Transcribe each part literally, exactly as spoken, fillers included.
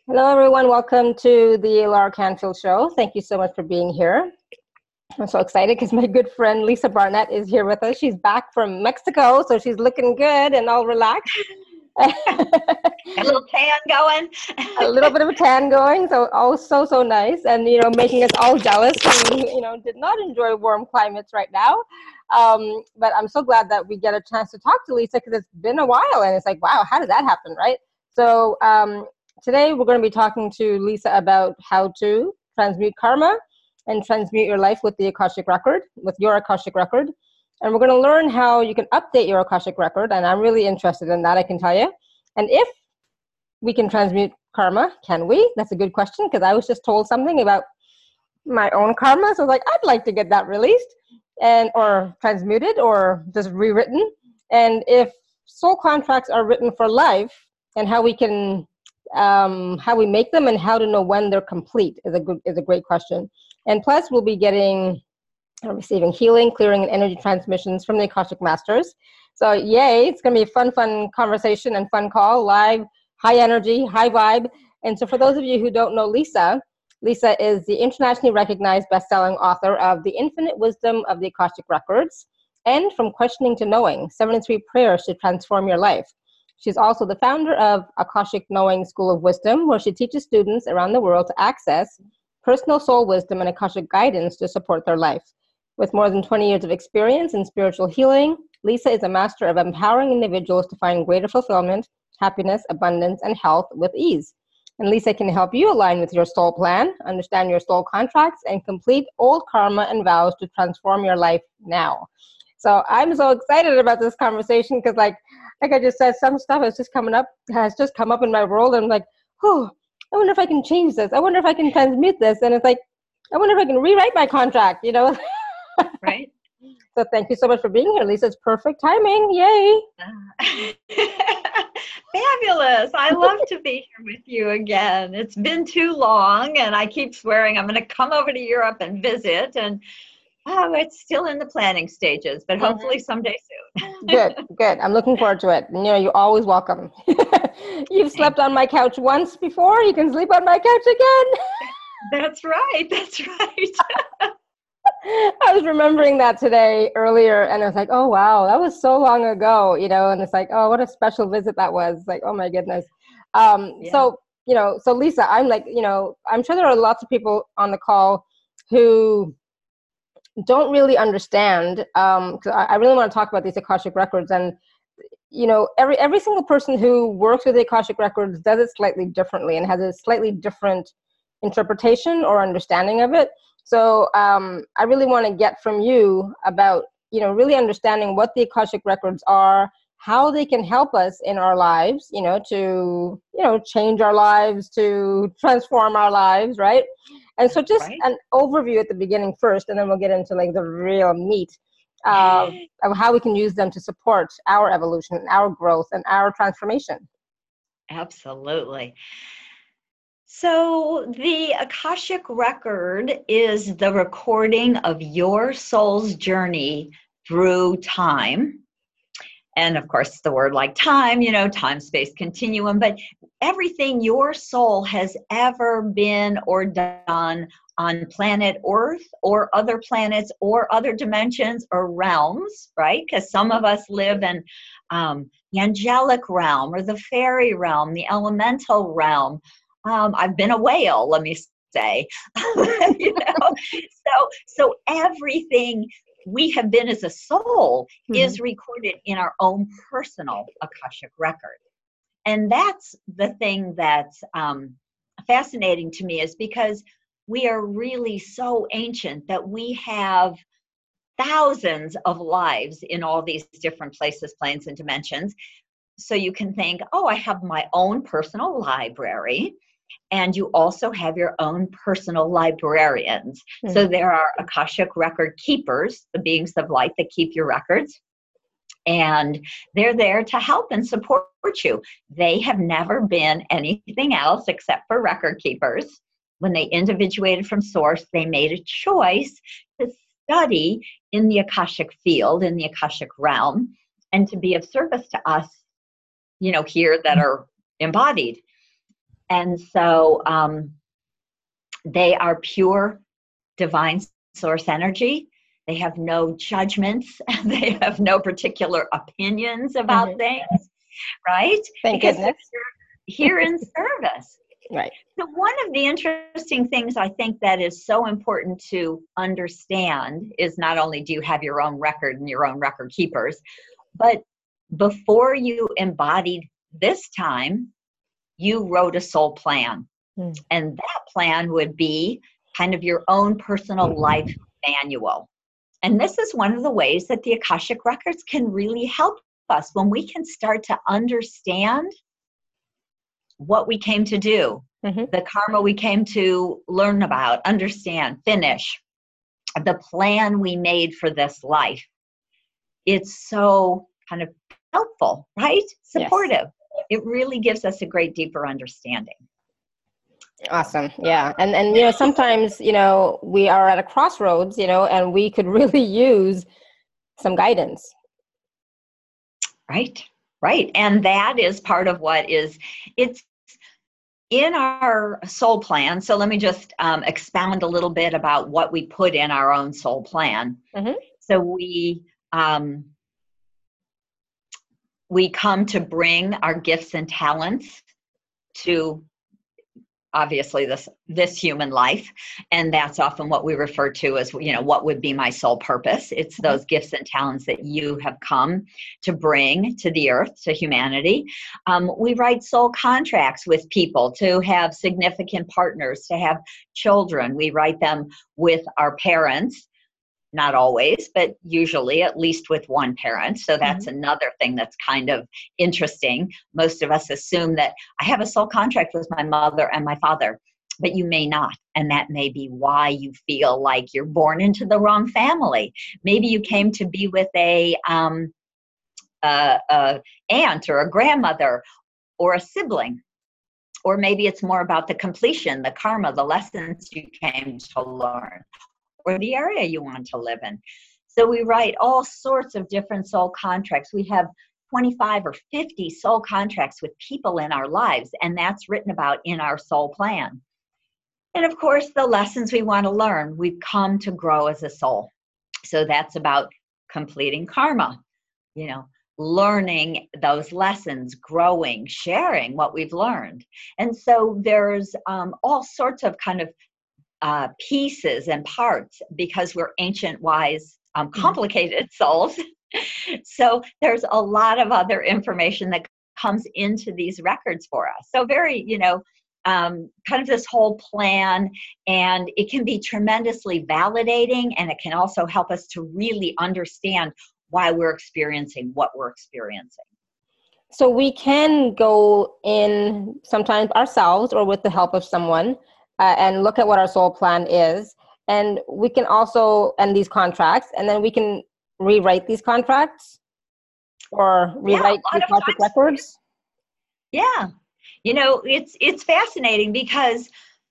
Hello, everyone. Welcome to the Laura Canfield Show. Thank you so much for being here. I'm so excited because my good friend Lisa Barnett is here with us. She's back from Mexico, so she's looking good and all relaxed. A little tan going. A little bit of a tan going, so oh, so, so nice. And, you know, making us all jealous who, you know, did not enjoy warm climates right now. Um, but I'm so glad that we get a chance to talk to Lisa because it's been a while and it's like, wow, how did that happen, right? So um, today we're going to be talking to Lisa about how to transmute karma and transmute your life with the Akashic Record, with your Akashic Record. And we're going to learn how you can update your Akashic Record, and I'm really interested in that, I can tell you. And if we can transmute karma, can we? That's a good question, because I was just told something about my own karma, so I was like, I'd like to get that released, and or transmuted, or just rewritten. And if soul contracts are written for life, and how we can, um, how we make them, and how to know when they're complete is a good is a great question. And plus, we'll be getting, uh, receiving healing, clearing, and energy transmissions from the Akashic Masters. So yay, it's going to be a fun, fun conversation and fun call, live, high energy, high vibe. And so for those of you who don't know Lisa, Lisa is the internationally recognized best-selling author of The Infinite Wisdom of the Akashic Records and From Questioning to Knowing, seventy-three Prayers to Transform Your Life. She's also the founder of Akashic Knowing School of Wisdom, where she teaches students around the world to access personal soul wisdom and Akashic guidance to support their life. With more than twenty years of experience in spiritual healing, Lisa is a master of empowering individuals to find greater fulfillment, happiness, abundance, and health with ease. And Lisa can help you align with your soul plan, understand your soul contracts, and complete old karma and vows to transform your life now. So I'm so excited about this conversation because, like, like I just said, some stuff has just coming up, has just come up in my world, and I'm like, oh, I wonder if I can change this. I wonder if I can transmute this. And it's like, I wonder if I can rewrite my contract, you know? Right. So thank you so much for being here, Lisa. It's perfect timing. Yay. Uh, fabulous. I love to be here with you again. It's been too long, and I keep swearing I'm going to come over to Europe and visit. And oh, it's still in the planning stages, but hopefully someday soon. Good, good. I'm looking forward to it. And, you know, you're always welcome. You've slept on my couch once before. You can sleep on my couch again. That's right. That's right. I was remembering that today earlier, and I was like, oh, wow, that was so long ago, you know, and it's like, oh, what a special visit that was. Like, oh, my goodness. Um, yeah. So, you know, so Lisa, I'm like, you know, I'm sure there are lots of people on the call who don't really understand, um, because I, I really want to talk about these Akashic Records. And, you know, every every single person who works with the Akashic Records does it slightly differently and has a slightly different interpretation or understanding of it. So um, I really want to get from you about, you know, really understanding what the Akashic Records are, how they can help us in our lives, you know, to, you know, change our lives, to transform our lives, right? And so just right. an overview at the beginning first, and then we'll get into like the real meat uh, of how we can use them to support our evolution, our growth, and our transformation. Absolutely. So the Akashic Record is the recording of your soul's journey through time. And of course, the word like time, you know, time, space, continuum, but everything your soul has ever been or done on planet Earth or other planets or other dimensions or realms, right? Because some of us live in um, the angelic realm or the fairy realm, the elemental realm. Um, I've been a whale, let me say. you know? So, so everything we have been as a soul mm-hmm. is recorded in our own personal Akashic record. And that's the thing that's um, fascinating to me, is because we are really so ancient that we have thousands of lives in all these different places, planes, and dimensions. So you can think, oh, I have my own personal library. And you also have your own personal librarians. Mm-hmm. So there are Akashic record keepers, the beings of light that keep your records. And they're there to help and support you. They have never been anything else except for record keepers. When they individuated from source, they made a choice to study in the Akashic field, in the Akashic realm, and to be of service to us, you know, here that are embodied. And so um, they are pure divine source energy. They have no judgments. They have no particular opinions about mm-hmm. things, right? Thank because goodness. they're here in service. Right. So one of the interesting things I think that is so important to understand is not only do you have your own record and your own record keepers, but before you embodied this time, you wrote a soul plan. Mm. And that plan would be kind of your own personal life manual. And this is one of the ways that the Akashic Records can really help us when we can start to understand what we came to do, mm-hmm. the karma we came to learn about, understand, finish, the plan we made for this life. It's so kind of helpful, right? Supportive. Yes. It really gives us a great deeper understanding. Awesome. Yeah. And, and, you know, sometimes, you know, we are at a crossroads, you know, and we could really use some guidance. Right. Right. And that is part of what is, it's in our soul plan. So let me just um, expound a little bit about what we put in our own soul plan. Mm-hmm. So we, um, we come to bring our gifts and talents to obviously this this human life, and that's often what we refer to as, you know, what would be my soul purpose. It's those gifts and talents that you have come to bring to the earth, to humanity. Um, we write soul contracts with people to have significant partners, to have children. We write them with our parents. Not always, but usually at least with one parent. So that's mm-hmm. another thing that's kind of interesting. Most of us assume that I have a soul contract with my mother and my father, but you may not. And that may be why you feel like you're born into the wrong family. Maybe you came to be with a, um, a, a aunt or a grandmother or a sibling. Or maybe it's more about the completion, the karma, the lessons you came to learn, or the area you want to live in. So we write all sorts of different soul contracts. We have twenty-five or fifty soul contracts with people in our lives, and that's written about in our soul plan. And of course, the lessons we want to learn. We've come to grow as a soul. So that's about completing karma, you know, learning those lessons, growing, sharing what we've learned. And so there's um, all sorts of kind of Uh, pieces and parts, because we're ancient, wise, um, complicated souls. So there's a lot of other information that comes into these records for us. So very, you know, um, kind of this whole plan, and it can be tremendously validating, and it can also help us to really understand why we're experiencing what we're experiencing. So we can go in sometimes ourselves or with the help of someone Uh, and look at what our soul plan is. And we can also end these contracts, and then we can rewrite these contracts or rewrite yeah, the Akashic records. Yeah. You know, it's, it's fascinating because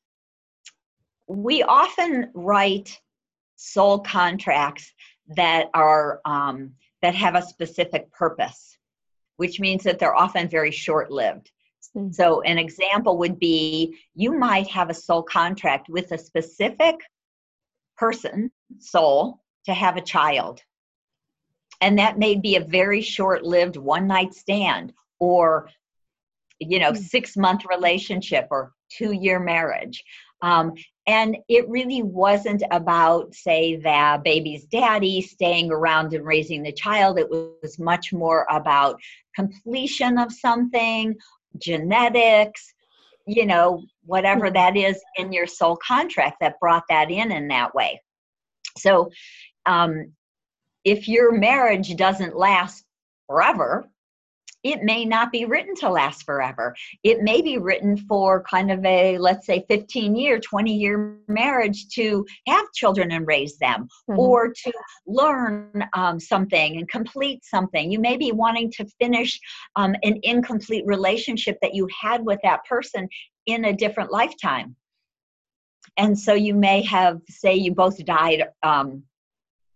we often write soul contracts that are, um, that have a specific purpose, which means that they're often very short-lived. So an example would be, you might have a soul contract with a specific person, soul, to have a child. And that may be a very short-lived one-night stand, or, you know, six-month relationship, or two-year marriage. Um, and it really wasn't about, say, the baby's daddy staying around and raising the child. It was much more about completion of something, genetics, you know, whatever that is in your soul contract that brought that in in that way. So um, if your marriage doesn't last forever, it may not be written to last forever. It may be written for kind of a, let's say, fifteen year, twenty year marriage to have children and raise them, mm-hmm. or to learn um, something and complete something. You may be wanting to finish um, an incomplete relationship that you had with that person in a different lifetime. And so you may have, say you both died um,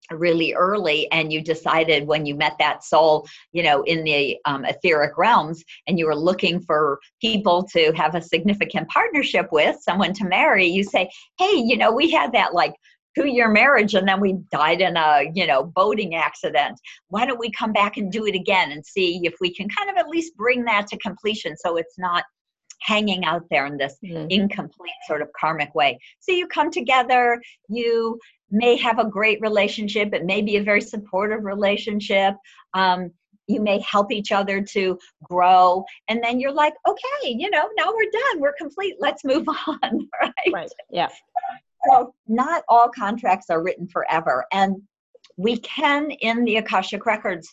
really early, and you decided when you met that soul, you know, in the um, etheric realms, and you were looking for people to have a significant partnership with, someone to marry, you say, hey, you know, we had that like two-year marriage and then we died in a, you know, boating accident. Why don't we come back and do it again and see if we can kind of at least bring that to completion so it's not hanging out there in this mm-hmm. incomplete sort of karmic way. So you come together, you may have a great relationship. It may be a very supportive relationship. Um, you may help each other to grow. And then you're like, okay, you know, now we're done. We're complete. Let's move on. Right. Right. Yeah. So not all contracts are written forever. And we can, in the Akashic Records,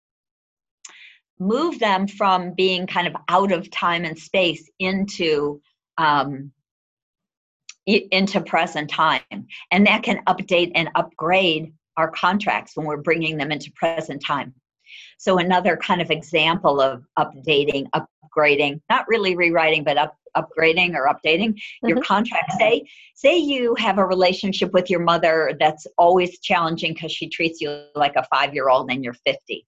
move them from being kind of out of time and space into um, into present time. And that can update and upgrade our contracts when we're bringing them into present time. So another kind of example of updating, upgrading, not really rewriting, but up, upgrading or updating mm-hmm. your contract. Say, say you have a relationship with your mother that's always challenging because she treats you like a five-year-old and you're fifty.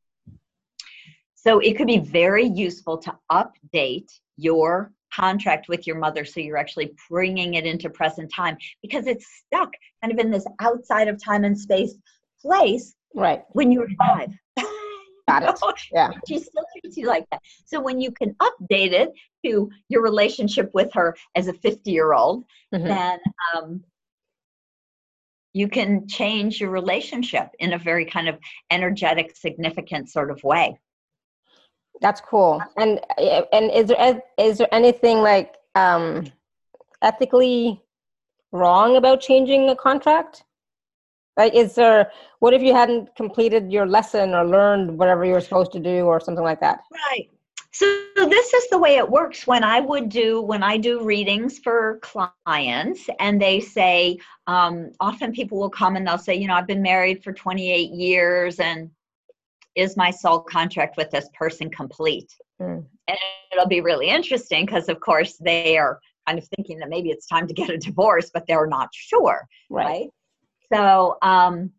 So it could be very useful to update your contract with your mother so you're actually bringing it into present time, because it's stuck kind of in this outside of time and space place right when you were five. Got it. Yeah. She still treats you like that. So when you can update it to your relationship with her as a fifty-year-old, mm-hmm. then um, you can change your relationship in a very kind of energetic, significant sort of way. That's cool. And and is there is there anything like um, ethically wrong about changing a contract? Like, is there, what if you hadn't completed your lesson or learned whatever you were supposed to do or something like that? Right. So this is the way it works when I would do, when I do readings for clients, and they say, um, often people will come and they'll say, you know, I've been married for twenty-eight years and is my soul contract with this person complete? Mm. And it'll be really interesting because, of course, they are kind of thinking that maybe it's time to get a divorce, but they're not sure, right? right? So, um,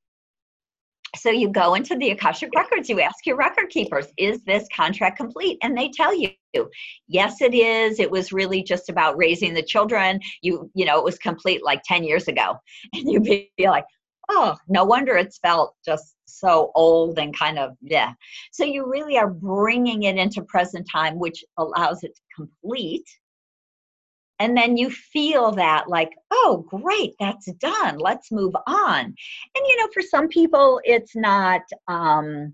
so you go into the Akashic Records, you ask your record keepers, is this contract complete? And they tell you, yes, it is. It was really just about raising the children. You, you know, it was complete like ten years ago. And you'd be like, oh, no wonder it's felt just so old and kind of, yeah. So you really are bringing it into present time, which allows it to complete. And then you feel that like, oh, great, that's done. Let's move on. And, you know, for some people, it's not, um,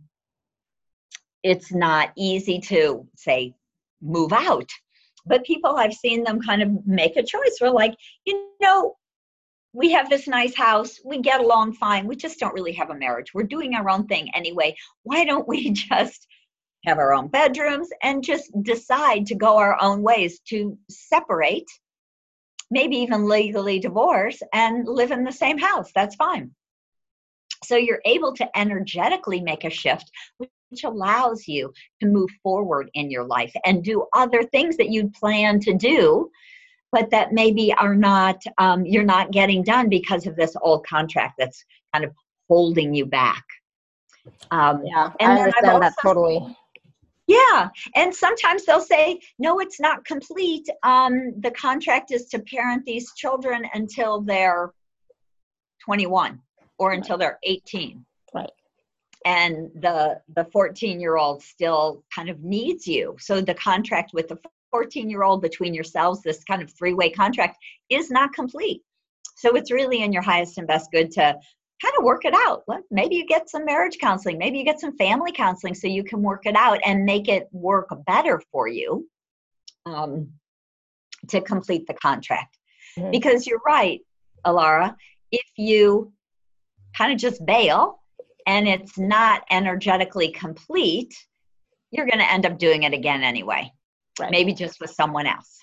it's not easy to say, move out. But people, I've seen them kind of make a choice. We're like, you know, we have this nice house. We get along fine. We just don't really have a marriage. We're doing our own thing anyway. Why don't we just have our own bedrooms and just decide to go our own ways, to separate, maybe even legally divorce, and live in the same house? That's fine. So you're able to energetically make a shift, which allows you to move forward in your life and do other things that you'd plan to do, but that maybe are not, um, you're not getting done because of this old contract that's kind of holding you back. Um, yeah, and I understand also, that totally. Yeah, and sometimes they'll say, no, it's not complete. Um, the contract is to parent these children until they're twenty-one or until they're eighteen. Right. And the the fourteen-year-old still kind of needs you. So the contract with the fourteen-year-old between yourselves, this kind of three-way contract, is not complete. So it's really in your highest and best good to kind of work it out. Maybe you get some marriage counseling. Maybe you get some family counseling so you can work it out and make it work better for you um, to complete the contract. Mm-hmm. Because you're right, Alara, if you kind of just bail and it's not energetically complete, you're going to end up doing it again anyway. Right. Maybe just with someone else.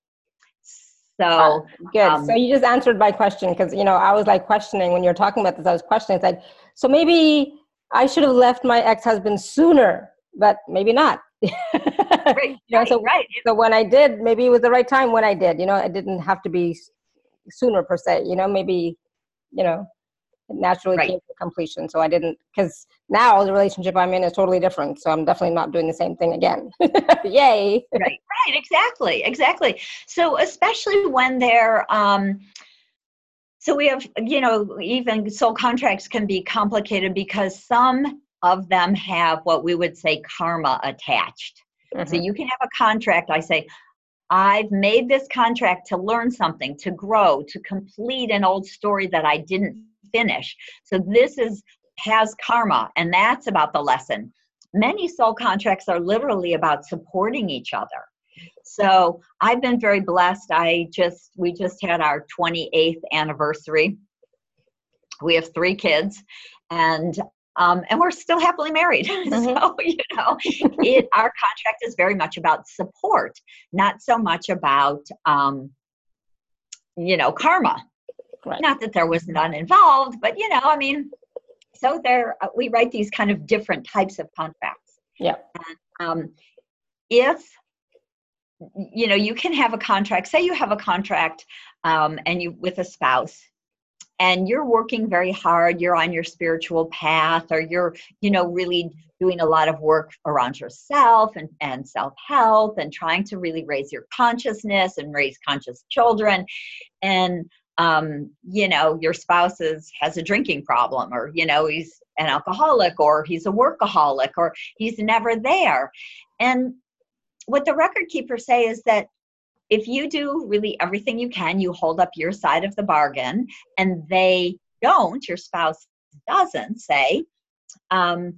So uh, good. Um, so you just answered my question, because, you know, I was like questioning when you were talking about this. I was questioning. It's like, so maybe I should have left my ex-husband sooner, but maybe not. Right, you know, so, right. So when I did, maybe it was the right time when I did. You know, it didn't have to be sooner per se. You know, maybe, you know, it naturally Right. came to completion. So I didn't, because now the relationship I'm in is totally different. So I'm definitely not doing the same thing again. Yay. Right, right, exactly, exactly. So especially when they're, um, so we have, you know, even soul contracts can be complicated because some of them have what we would say karma attached. So Mm-hmm. you can have a contract, I say, I've made this contract to learn something, to grow, to complete an old story that I didn't finish. So this is has karma, and that's about the lesson. Many soul contracts are literally about supporting each other. So I've been very blessed. I just we just had our twenty-eighth anniversary. We have three kids, and um, and we're still happily married. Mm-hmm. So, you know, it our contract is very much about support, not so much about, um, you know, karma. Right. Not that there was none involved, but, you know, I mean, so there, uh, we write these kind of different types of contracts. Yeah. And, um, if, you know, you can have a contract, say you have a contract um, and you with a spouse, and you're working very hard, you're on your spiritual path, or you're, you know, really doing a lot of work around yourself and, and self-help and trying to really raise your consciousness and raise conscious children. And, um, you know, your spouse is, has a drinking problem, or, you know, he's an alcoholic, or he's a workaholic, or he's never there. And what the record keepers say is that if you do really everything you can, you hold up your side of the bargain, and they don't, your spouse doesn't, say, um,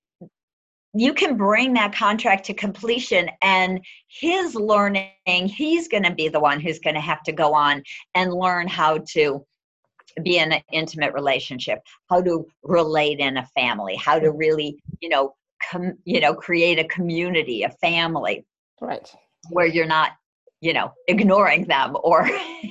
you can bring that contract to completion, and his learning, he's going to be the one who's going to have to go on and learn how to be in an intimate relationship, how to relate in a family, how to really, you know, com- you know, create a community, a family. Right. Where you're not, you know, ignoring them or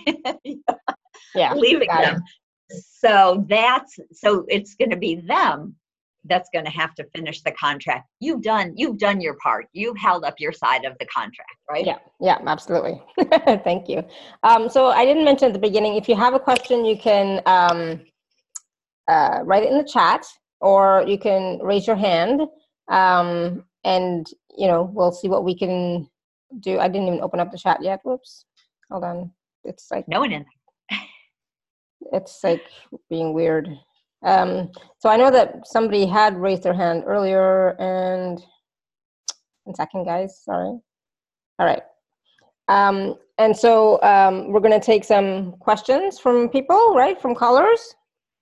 Yeah. leaving Got them. It. So that's, so it's going to be them that's going to have to finish the contract. You've done, you've done your part. You've held up your side of the contract, right? Yeah, yeah, absolutely. Thank you. Um, so I didn't mention at the beginning, if you have a question, you can um, uh, write it in the chat, or you can raise your hand, um, and, you know, we'll see what we can do. I didn't even open up the chat yet. Whoops. Hold on. It's like, No one in there. it's like being weird. Um, so I know that somebody had raised their hand earlier, and one second, guys, sorry. All right. Um, and so um, we're going to take some questions from people, right, from callers.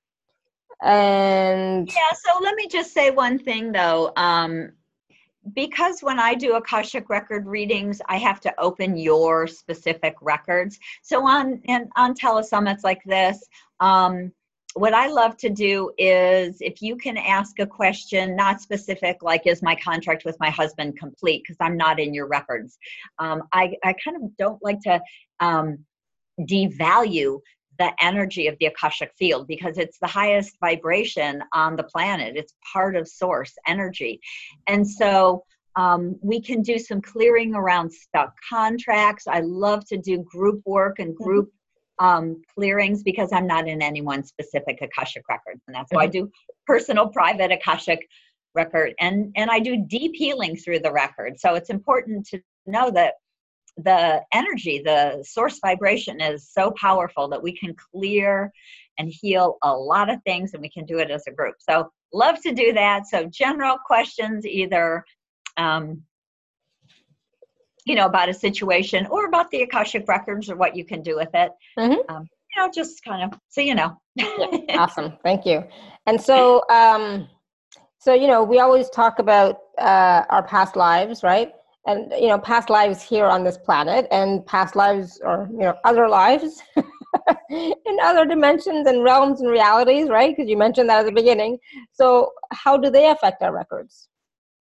And yeah, so let me just say one thing, though. Um, because when I do Akashic record readings, I have to open your specific records. So on and on telesummits like this, um, what I love to do is, if you can ask a question, not specific, like, is my contract with my husband complete? Because I'm not in your records. Um, I, I kind of don't like to um, devalue the energy of the Akashic field, because it's the highest vibration on the planet. It's part of source energy. And so um, we can do some clearing around stuck contracts. I love to do group work and group mm-hmm. um, clearings, because I'm not in any one specific Akashic record. And that's why mm-hmm. I do personal, private Akashic record. And, and I do deep healing through the record. So it's important to know that the energy, the source vibration is so powerful that we can clear and heal a lot of things, and we can do it as a group. So love to do that. So general questions, either, um, you know, about a situation or about the Akashic records or what you can do with it. Mm-hmm. Um, you know, just kind of, so you know. Yeah, awesome. Thank you. And so, um, so, you know, we always talk about uh, our past lives, right? And, you know, past lives here on this planet, and past lives, or, you know, other lives in other dimensions and realms and realities, right? Because you mentioned that at the beginning. So how do they affect our records?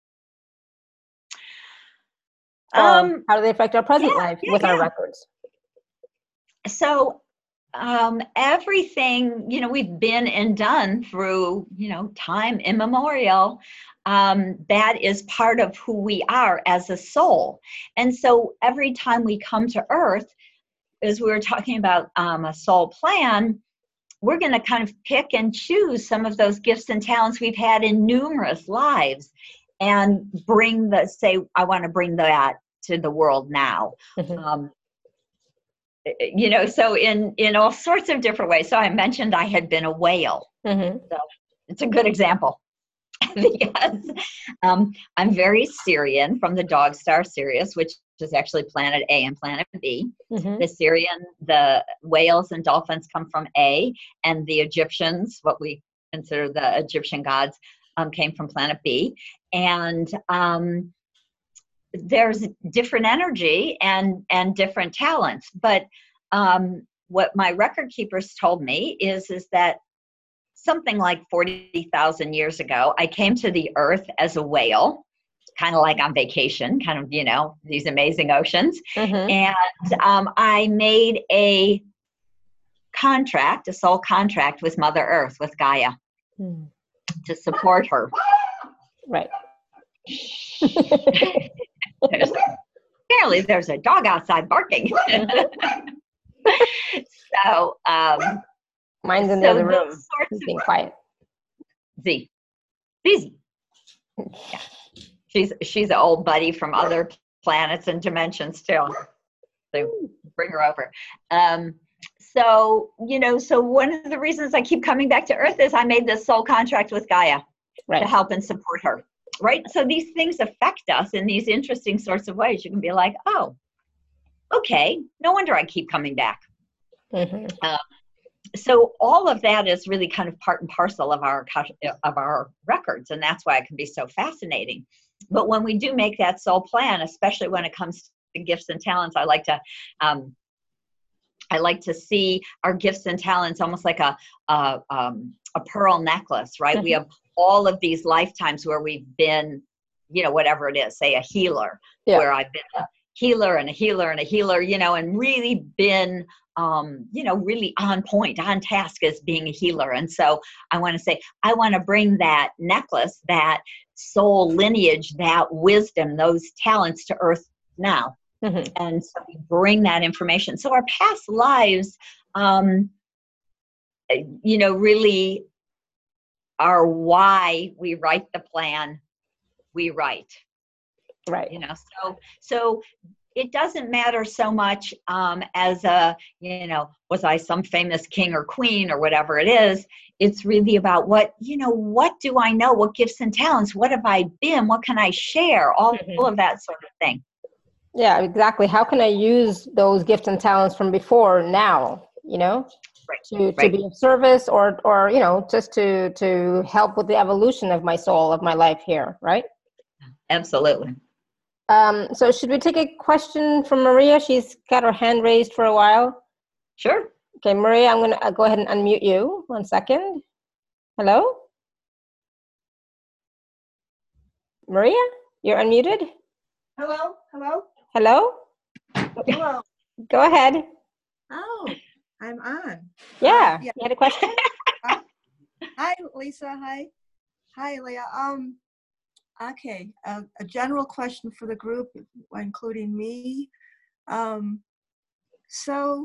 Or um, how do they affect our present yeah, life yeah, with yeah. our records? So um, everything, you know, we've been and done through, you know, time immemorial. Um, that is part of who we are as a soul. And so every time we come to Earth, as we were talking about um, a soul plan, we're going to kind of pick and choose some of those gifts and talents we've had in numerous lives and bring the, say, I want to bring that to the world now. Mm-hmm. Um, you know, so in, in all sorts of different ways. So I mentioned I had been a whale. Mm-hmm. So it's a good example. Because um, I'm very Sirian from the dog star Sirius, which is actually planet A and planet B. Mm-hmm. The Sirian, the whales and dolphins come from A, and the Egyptians, what we consider the Egyptian gods, um, came from planet B. And um, there's different energy and, and different talents. But um, what my record keepers told me is, is that something like forty thousand years ago, I came to the earth as a whale, kind of like on vacation, kind of, you know, these amazing oceans. Mm-hmm. And um, I made a contract, a soul contract with Mother Earth, with Gaia, mm. to support her. Right. there's, apparently there's a dog outside barking. so, um, Mine's in the so other room. He's being quiet. Z. Busy. Yeah. She's she's an old buddy from other planets and dimensions too. So bring her over. Um, so, you know, so one of the reasons I keep coming back to Earth is I made this soul contract with Gaia, right, to help and support her. Right? So these things affect us in these interesting sorts of ways. You can be like, oh, okay, no wonder I keep coming back. Mm-hmm. Uh, So all of that is really kind of part and parcel of our of our records, and that's why it can be so fascinating. But when we do make that soul plan, especially when it comes to gifts and talents, I like to um, I like to see our gifts and talents almost like a a, um, a pearl necklace, right? Mm-hmm. We have all of these lifetimes where we've been, you know, whatever it is, say a healer, yeah, where I've been a healer and a healer and a healer, you know, and really been Um, you know, really on point, on task as being a healer. And so I want to say, I want to bring that necklace, that soul lineage, that wisdom, those talents to Earth now. Mm-hmm. And so we bring that information. So our past lives, um, you know, really are why we write the plan we write. Right. You know, so, so it doesn't matter so much um, as a, you know, was I some famous king or queen or whatever it is. It's really about what, you know, what do I know? What gifts and talents? What have I been? What can I share? All, mm-hmm. all of that sort of thing. Yeah, exactly. How can I use those gifts and talents from before now, you know, right. to, to right. be of service or, or, you know, just to, to help with the evolution of my soul, of my life here, right? Absolutely. Um, so should we take a question from Maria? She's got her hand raised for a while. Sure. Okay, Maria, I'm going to go ahead and unmute you. One second. Hello? Maria, you're unmuted. Hello? Hello? Hello? Hello. Go ahead. Oh, I'm on. Yeah, uh, yeah. You had a question? uh, hi, Lisa. Hi. Hi, Leah. Um, Okay, uh, a general question for the group, including me. Um, so,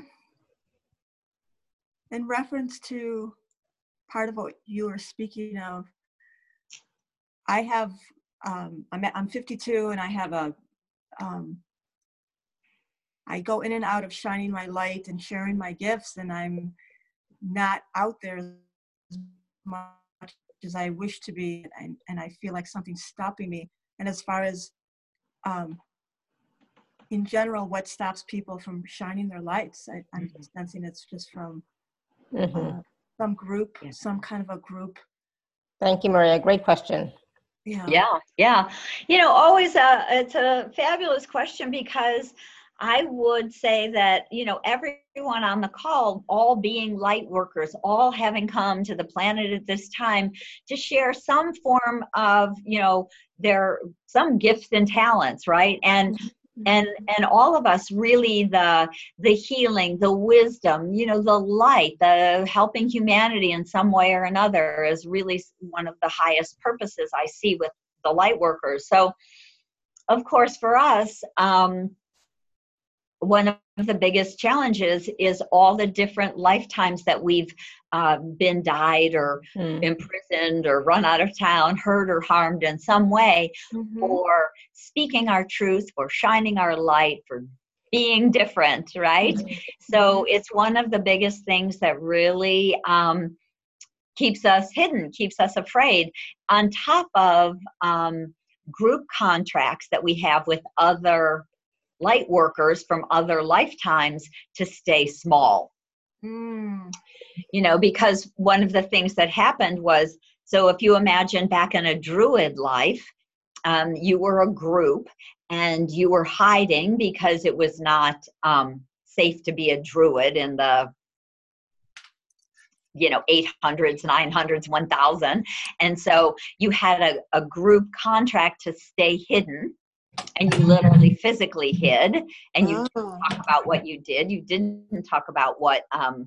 in reference to part of what you were speaking of, I have, um, I'm, I'm fifty-two and I have a, um, I go in and out of shining my light and sharing my gifts, and I'm not out there as much as I wish to be, and, and I feel like something's stopping me. And as far as, um, in general, what stops people from shining their lights, I, I'm mm-hmm. sensing it's just from mm-hmm. uh, some group, yeah. some kind of a group. Thank you, Maria. Great question. Yeah, yeah, yeah. You know, always a, it's a fabulous question, because I would say that, you know, everyone on the call, all being light workers, all having come to the planet at this time to share some form of, you know, their, some gifts and talents, right? And, and, and all of us really the, the healing, the wisdom, you know, the light, the helping humanity in some way or another is really one of the highest purposes I see with the light workers. So, of course, for us, um, one of the biggest challenges is all the different lifetimes that we've uh, been died or mm. imprisoned or run out of town, hurt or harmed in some way, mm-hmm. for speaking our truth, for shining our light, for being different, right? Mm-hmm. So it's one of the biggest things that really um, keeps us hidden, keeps us afraid, on top of um, group contracts that we have with other light workers from other lifetimes to stay small. Mm. You know, because one of the things that happened was, so if you imagine back in a druid life, um, you were a group and you were hiding because it was not um, safe to be a druid in the, you know, eight hundreds, nine hundreds, one thousand. And so you had a, a group contract to stay hidden. And you literally physically hid, and you oh. talk about what you did. You didn't talk about what, um,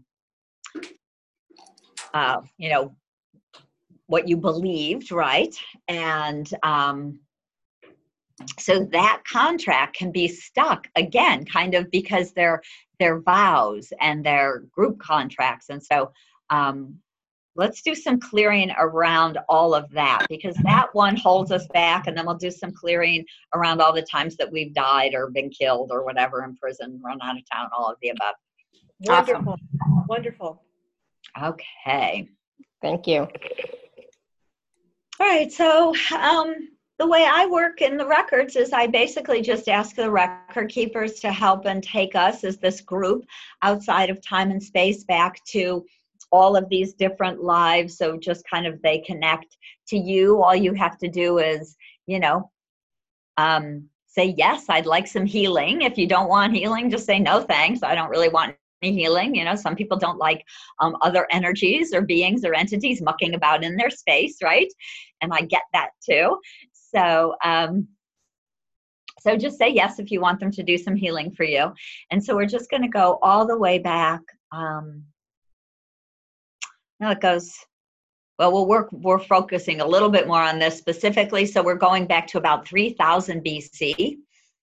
uh, you know, what you believed, right? And um, so that contract can be stuck again, kind of because they're they're vows and they're group contracts. And so um, let's do some clearing around all of that, because that one holds us back, and then we'll do some clearing around all the times that we've died or been killed or whatever, in prison, run out of town, all of the above. Wonderful. Awesome. Wonderful. Okay. Thank you. All right. So um, the way I work in the records is I basically just ask the record keepers to help and take us as this group outside of time and space back to all of these different lives. So just kind of they connect to you. All you have to do is, you know, um, say, yes, I'd like some healing. If you don't want healing, just say, no, thanks. I don't really want any healing. You know, some people don't like um, other energies or beings or entities mucking about in their space, right? And I get that too. So, um, so just say yes if you want them to do some healing for you. And so we're just going to go all the way back. Um, Now it goes, well, we'll work, we're focusing a little bit more on this specifically. So we're going back to about three thousand B C.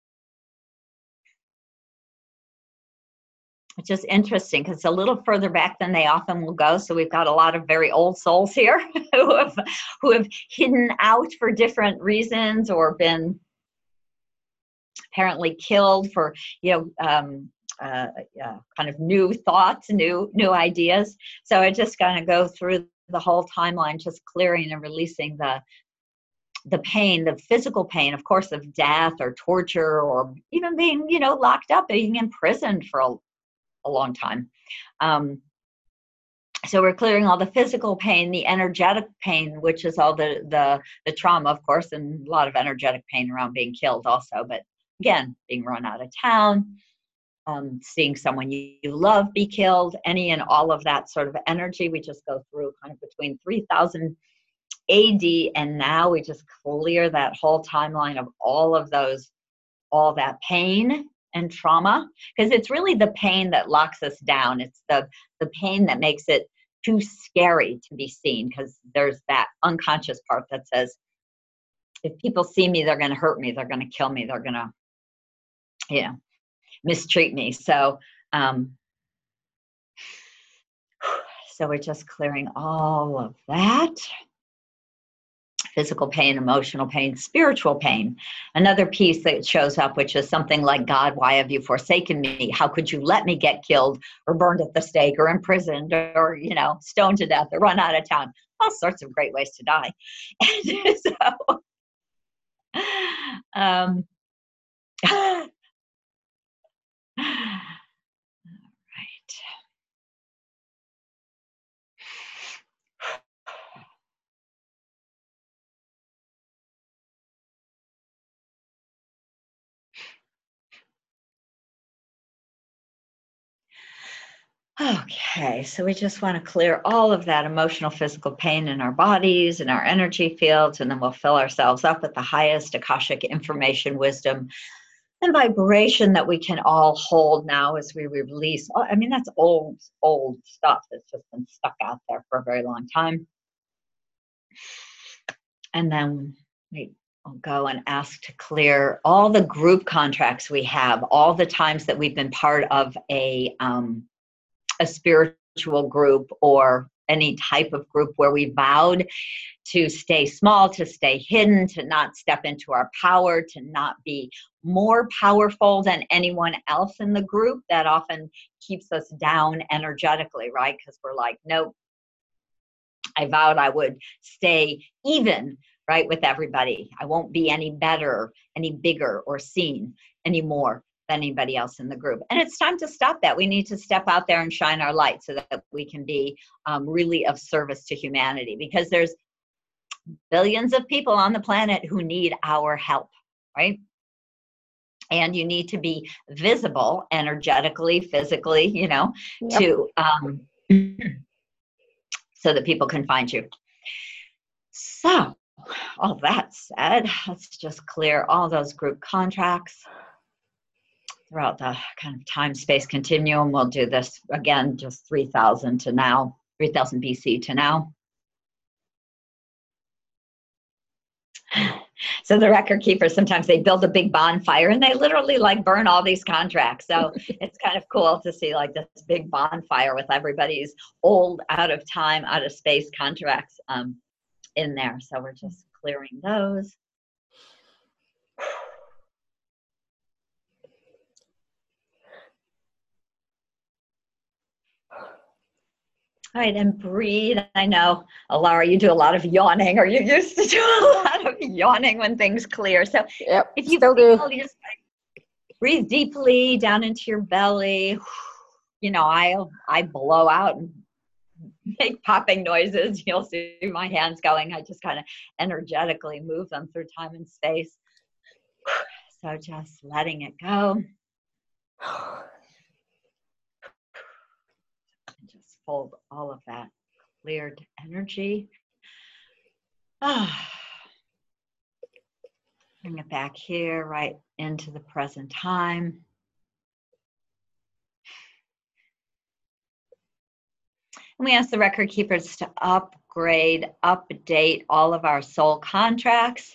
It's just interesting because it's a little further back than they often will go. So we've got a lot of very old souls here who have, who have hidden out for different reasons or been apparently killed for, you know, um, Uh, yeah, kind of new thoughts, new new ideas. So I just kind of go through the whole timeline, just clearing and releasing the the pain, the physical pain, of course, of death or torture or even being, you know, locked up, being imprisoned for a, a long time. Um, so we're clearing all the physical pain, the energetic pain, which is all the the the trauma, of course, and a lot of energetic pain around being killed also. But again, being run out of town. Um, seeing someone you, you love be killed, any and all of that sort of energy. We just go through kind of between three thousand A D and now we just clear that whole timeline of all of those, all that pain and trauma, because it's really the pain that locks us down. It's the, the pain that makes it too scary to be seen, because there's that unconscious part that says, if people see me, they're going to hurt me, they're going to kill me, they're going to, you know, mistreat me. So, um, so we're just clearing all of that. Physical pain, emotional pain, spiritual pain. Another piece that shows up, which is something like, God, why have you forsaken me? How could you let me get killed or burned at the stake or imprisoned or, you know, stoned to death or run out of town? All sorts of great ways to die. And so, um, Okay, so we just want to clear all of that emotional, physical pain in our bodies and our energy fields, and then we'll fill ourselves up with the highest Akashic information, wisdom, and vibration that we can all hold now as we release. I mean, that's old, old stuff that's just been stuck out there for a very long time. And then we I'll go and ask to clear all the group contracts we have, all the times that we've been part of a, um, a spiritual group or any type of group where we vowed to stay small, to stay hidden, to not step into our power, to not be more powerful than anyone else in the group. That often keeps us down energetically, right? Because we're like, nope, I vowed I would stay even, right, with everybody. I won't be any better, any bigger or seen anymore than anybody else in the group. And it's time to stop that. We need to step out there and shine our light so that we can be um, really of service to humanity, because there's billions of people on the planet who need our help, right? And you need to be visible energetically, physically, you know, yep. to um, so that people can find you. So, all that said, let's just clear all those group contracts throughout the kind of time-space continuum. We'll do this again, just three thousand to now, three thousand B C to now. So the record keepers, sometimes they build a big bonfire and they literally like burn all these contracts. So it's kind of cool to see like this big bonfire with everybody's old, out of time, out of space contracts um, in there. So we're just clearing those. All right, and breathe. I know, Alara, you do a lot of yawning, or you used to do a lot of yawning when things clear. So yep, if you still feel, do. you just breathe deeply down into your belly. You know, I I blow out and make popping noises. You'll see my hands going. I just kind of energetically move them through time and space. So just letting it go. Just hold all of that cleared energy. Ah. Bring it back here, right into the present time. And we ask the record keepers to upgrade, update all of our soul contracts.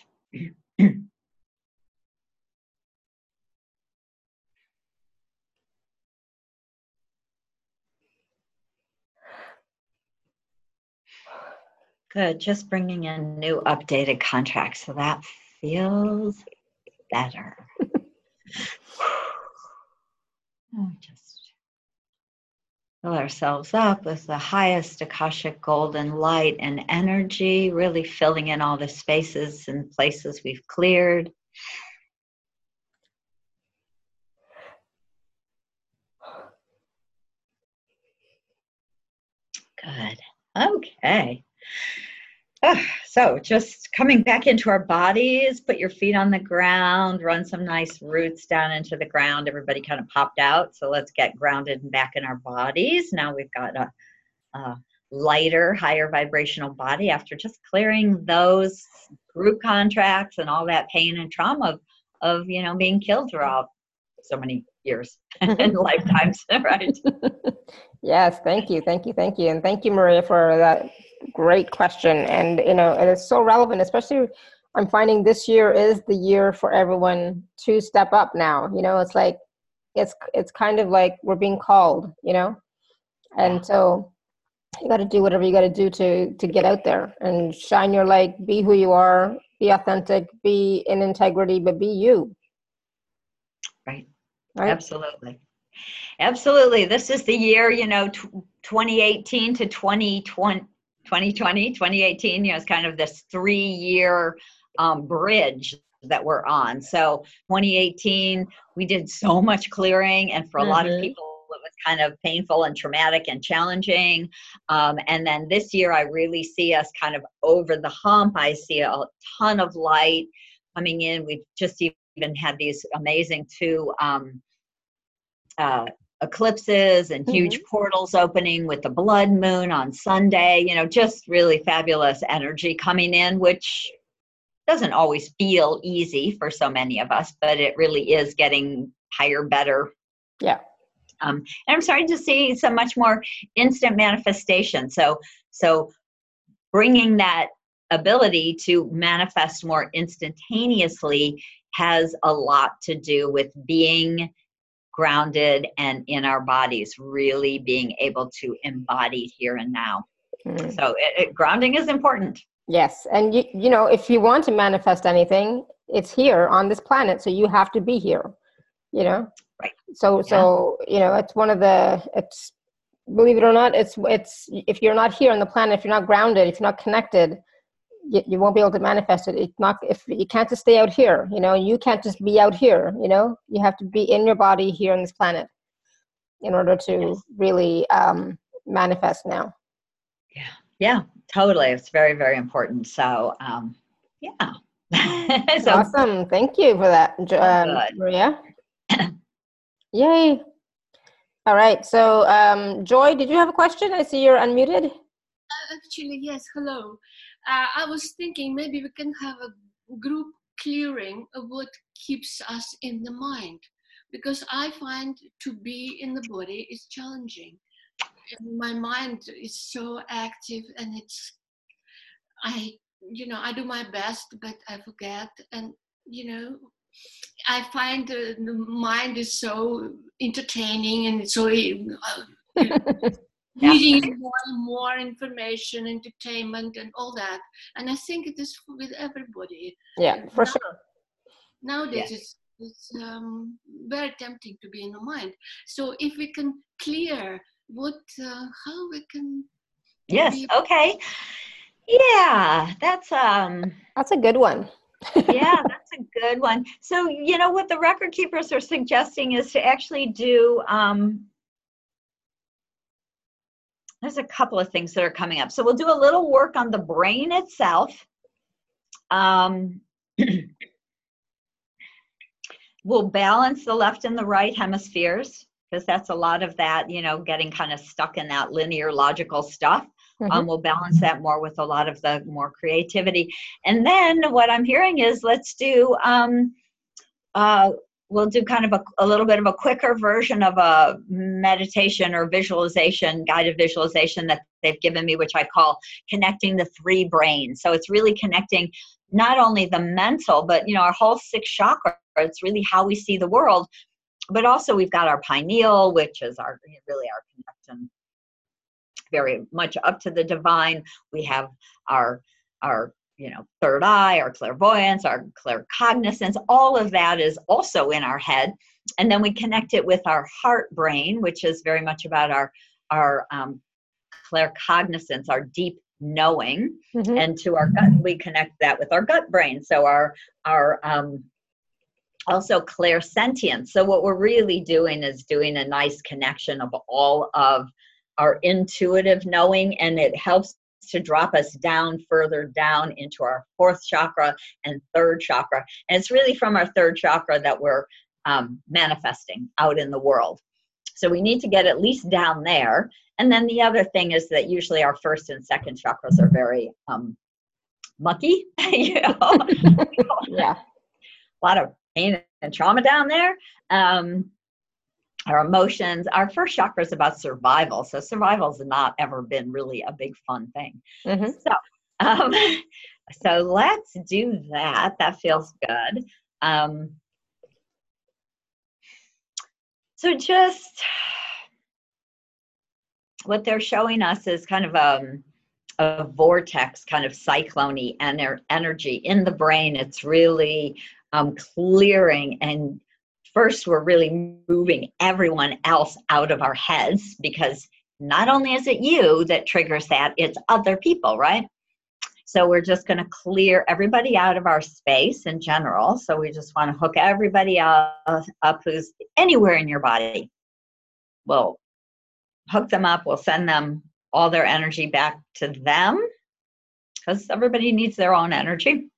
Good, just bringing in new updated contracts, so that feels better. Oh, just fill ourselves up with the highest Akashic golden light and energy, really filling in all the spaces and places we've cleared. Good. Okay. Oh, so just coming back into our bodies, put your feet on the ground, run some nice roots down into the ground. Everybody kind of popped out. So let's get grounded and back in our bodies. Now we've got a, a lighter, higher vibrational body after just clearing those group contracts and all that pain and trauma of, of you know, being killed throughout so many years and lifetimes, right? Yes, thank you, thank you, thank you. And thank you, Maria, for that great question. And, you know, it is so relevant, especially I'm finding this year is the year for everyone to step up now. You know, it's like, it's, it's kind of like we're being called, you know, and so you got to do whatever you got to do to, to get out there and shine your light, be who you are, be authentic, be in integrity, but be you. Right. Right? Absolutely. Absolutely. This is the year, you know, twenty eighteen to twenty twenty, twenty twenty, twenty eighteen, you know, it's kind of this three year um, bridge that we're on. So twenty eighteen, we did so much clearing, and for a mm-hmm. lot of people, it was kind of painful and traumatic and challenging. Um, and then this year, I really see us kind of over the hump. I see a ton of light coming in. We've just even had these amazing two um, uh, eclipses and huge mm-hmm. portals opening with the blood moon on Sunday, you know, just really fabulous energy coming in, which doesn't always feel easy for so many of us, but it really is getting higher, better. Yeah. Um, and I'm starting to see so much more instant manifestation. So, so bringing that ability to manifest more instantaneously has a lot to do with being grounded and in our bodies, really being able to embody here and now. Mm. So it, it, grounding is important. Yes. And you, you know, if you want to manifest anything, it's here on this planet. So you have to be here, you know? Right. So, yeah. so, you know, it's one of the, it's, believe it or not, it's, it's, if you're not here on the planet, if you're not grounded, if you're not connected, you, you won't be able to manifest it. It's not, if you can't just stay out here, you know, you can't just be out here, you know, you have to be in your body here on this planet in order to yes. really um, manifest now. Yeah. Yeah, totally. It's very, very important. So, um, yeah. so, awesome. Thank you for that, um, Maria. Yay. All right. So, um, Joy, did you have a question? I see you're unmuted. Uh, actually, yes. Hello. Uh, I was thinking maybe we can have a group clearing of what keeps us in the mind, because I find to be in the body is challenging. And my mind is so active, and it's, I, you know, I do my best, but I forget. And, you know, I find the, the mind is so entertaining and so uh, Yeah. needing more and more information, entertainment, and all that. And I think it is with everybody. Yeah, for now, sure. Nowadays, yeah. it's, it's um, very tempting to be in the mind. So if we can clear what, uh, how we can. Yes. Be- okay. Yeah, that's um. That's a good one. Yeah, that's a good one. So you know what the record keepers are suggesting is to actually do. Um, There's a couple of things that are coming up. So we'll do a little work on the brain itself. Um, we'll balance the left and the right hemispheres, because that's a lot of that, you know, getting kind of stuck in that linear logical stuff. Mm-hmm. Um, we'll balance that more with a lot of the more creativity. And then what I'm hearing is let's do, um, uh, we'll do kind of a, a little bit of a quicker version of a meditation or visualization, guided visualization that they've given me, which I call connecting the three brains. So it's really connecting not only the mental, but, you know, our whole sixth chakra. It's really how we see the world. But also we've got our pineal, which is our really our connection very much up to the divine. We have our, our you know, third eye, our clairvoyance, our claircognizance, all of that is also in our head. And then we connect it with our heart brain, which is very much about our, our um, claircognizance, our deep knowing. Mm-hmm. And to our gut, we connect that with our gut brain. So our, our um, also clairsentience. So what we're really doing is doing a nice connection of all of our intuitive knowing, and it helps to drop us down further down into our fourth chakra and third chakra. And it's really from our third chakra that we're um, manifesting out in the world. So we need to get at least down there. And then the other thing is that usually our first and second chakras are very um, mucky, you know, yeah, a lot of pain and trauma down there. Um, Our emotions, our first chakra is about survival. So survival has not ever been really a big fun thing. Mm-hmm. So, um, so let's do that. That feels good. Um, so just what they're showing us is kind of a, a vortex, kind of cyclone-y ener- energy in the brain. It's really um, clearing, and first, we're really moving everyone else out of our heads, because not only is it you that triggers that, it's other people, right? So we're just going to clear everybody out of our space in general. So we just want to hook everybody up, up who's anywhere in your body. We'll hook them up. We'll send them all their energy back to them, because everybody needs their own energy.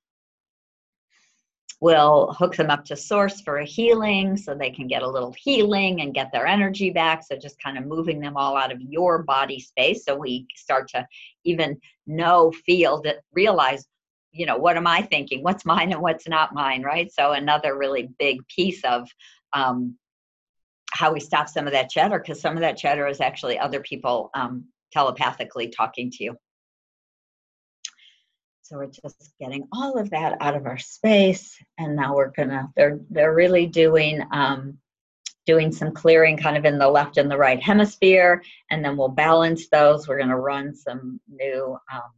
We'll hook them up to source for a healing so they can get a little healing and get their energy back. So just kind of moving them all out of your body space. So we start to even know, feel, that realize, you know, what am I thinking? What's mine and what's not mine, right? So another really big piece of um, how we stop some of that chatter, because some of that chatter is actually other people um, telepathically talking to you. So we're just getting all of that out of our space, and now we're gonna, they're, they're really doing, um, doing some clearing kind of in the left and the right hemisphere, and then we'll balance those. We're gonna run some new um,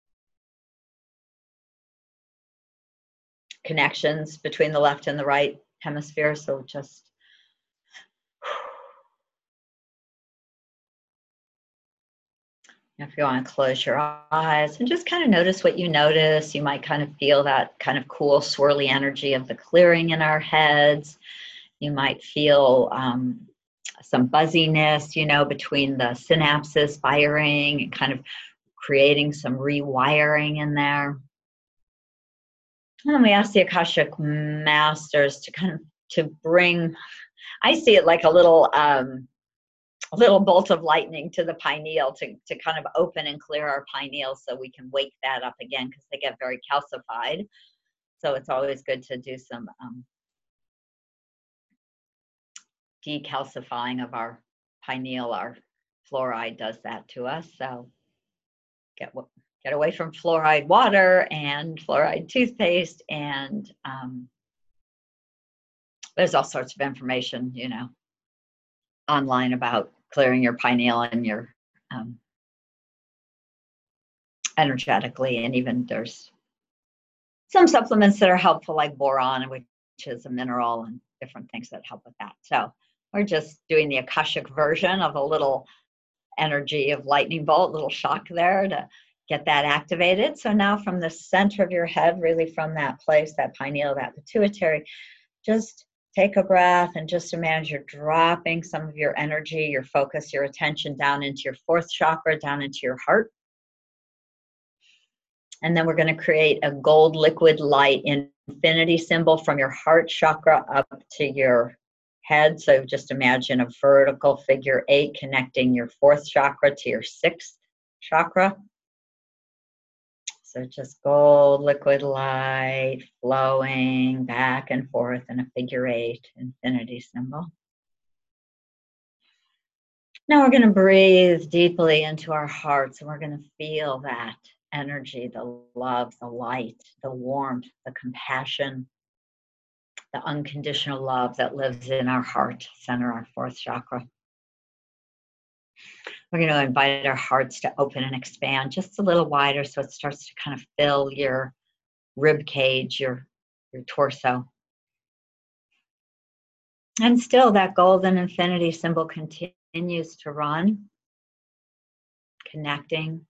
connections between the left and the right hemisphere. So just if you want to close your eyes and just kind of notice what you notice, you might kind of feel that kind of cool swirly energy of the clearing in our heads. You might feel um, some buzziness, you know, between the synapses firing and kind of creating some rewiring in there. And then we ask the Akashic Masters to kind of to bring, I see it like a little um, a little bolt of lightning to the pineal to, to kind of open and clear our pineal so we can wake that up again, because they get very calcified. So it's always good to do some um, decalcifying of our pineal. Our fluoride does that to us. So get get away from fluoride water and fluoride toothpaste, and um, there's all sorts of information, you know, online about clearing your pineal and your um, energetically, and even there's some supplements that are helpful, like boron, which is a mineral, and different things that help with that. So we're just doing the Akashic version of a little energy of lightning bolt, little shock there to get that activated. So now from the center of your head, really from that place, that pineal, that pituitary, just take a breath and just imagine you're dropping some of your energy, your focus, your attention down into your fourth chakra, down into your heart. And then we're going to create a gold liquid light infinity symbol from your heart chakra up to your head. So just imagine a vertical figure eight connecting your fourth chakra to your sixth chakra. So just gold liquid light flowing back and forth in a figure eight infinity symbol. Now we're going to breathe deeply into our hearts, and we're going to feel that energy, the love, the light, the warmth, the compassion, the unconditional love that lives in our heart center, our fourth chakra. We're going to invite our hearts to open and expand just a little wider so it starts to kind of fill your rib cage, your, your torso. And still that golden infinity symbol continues to run, connecting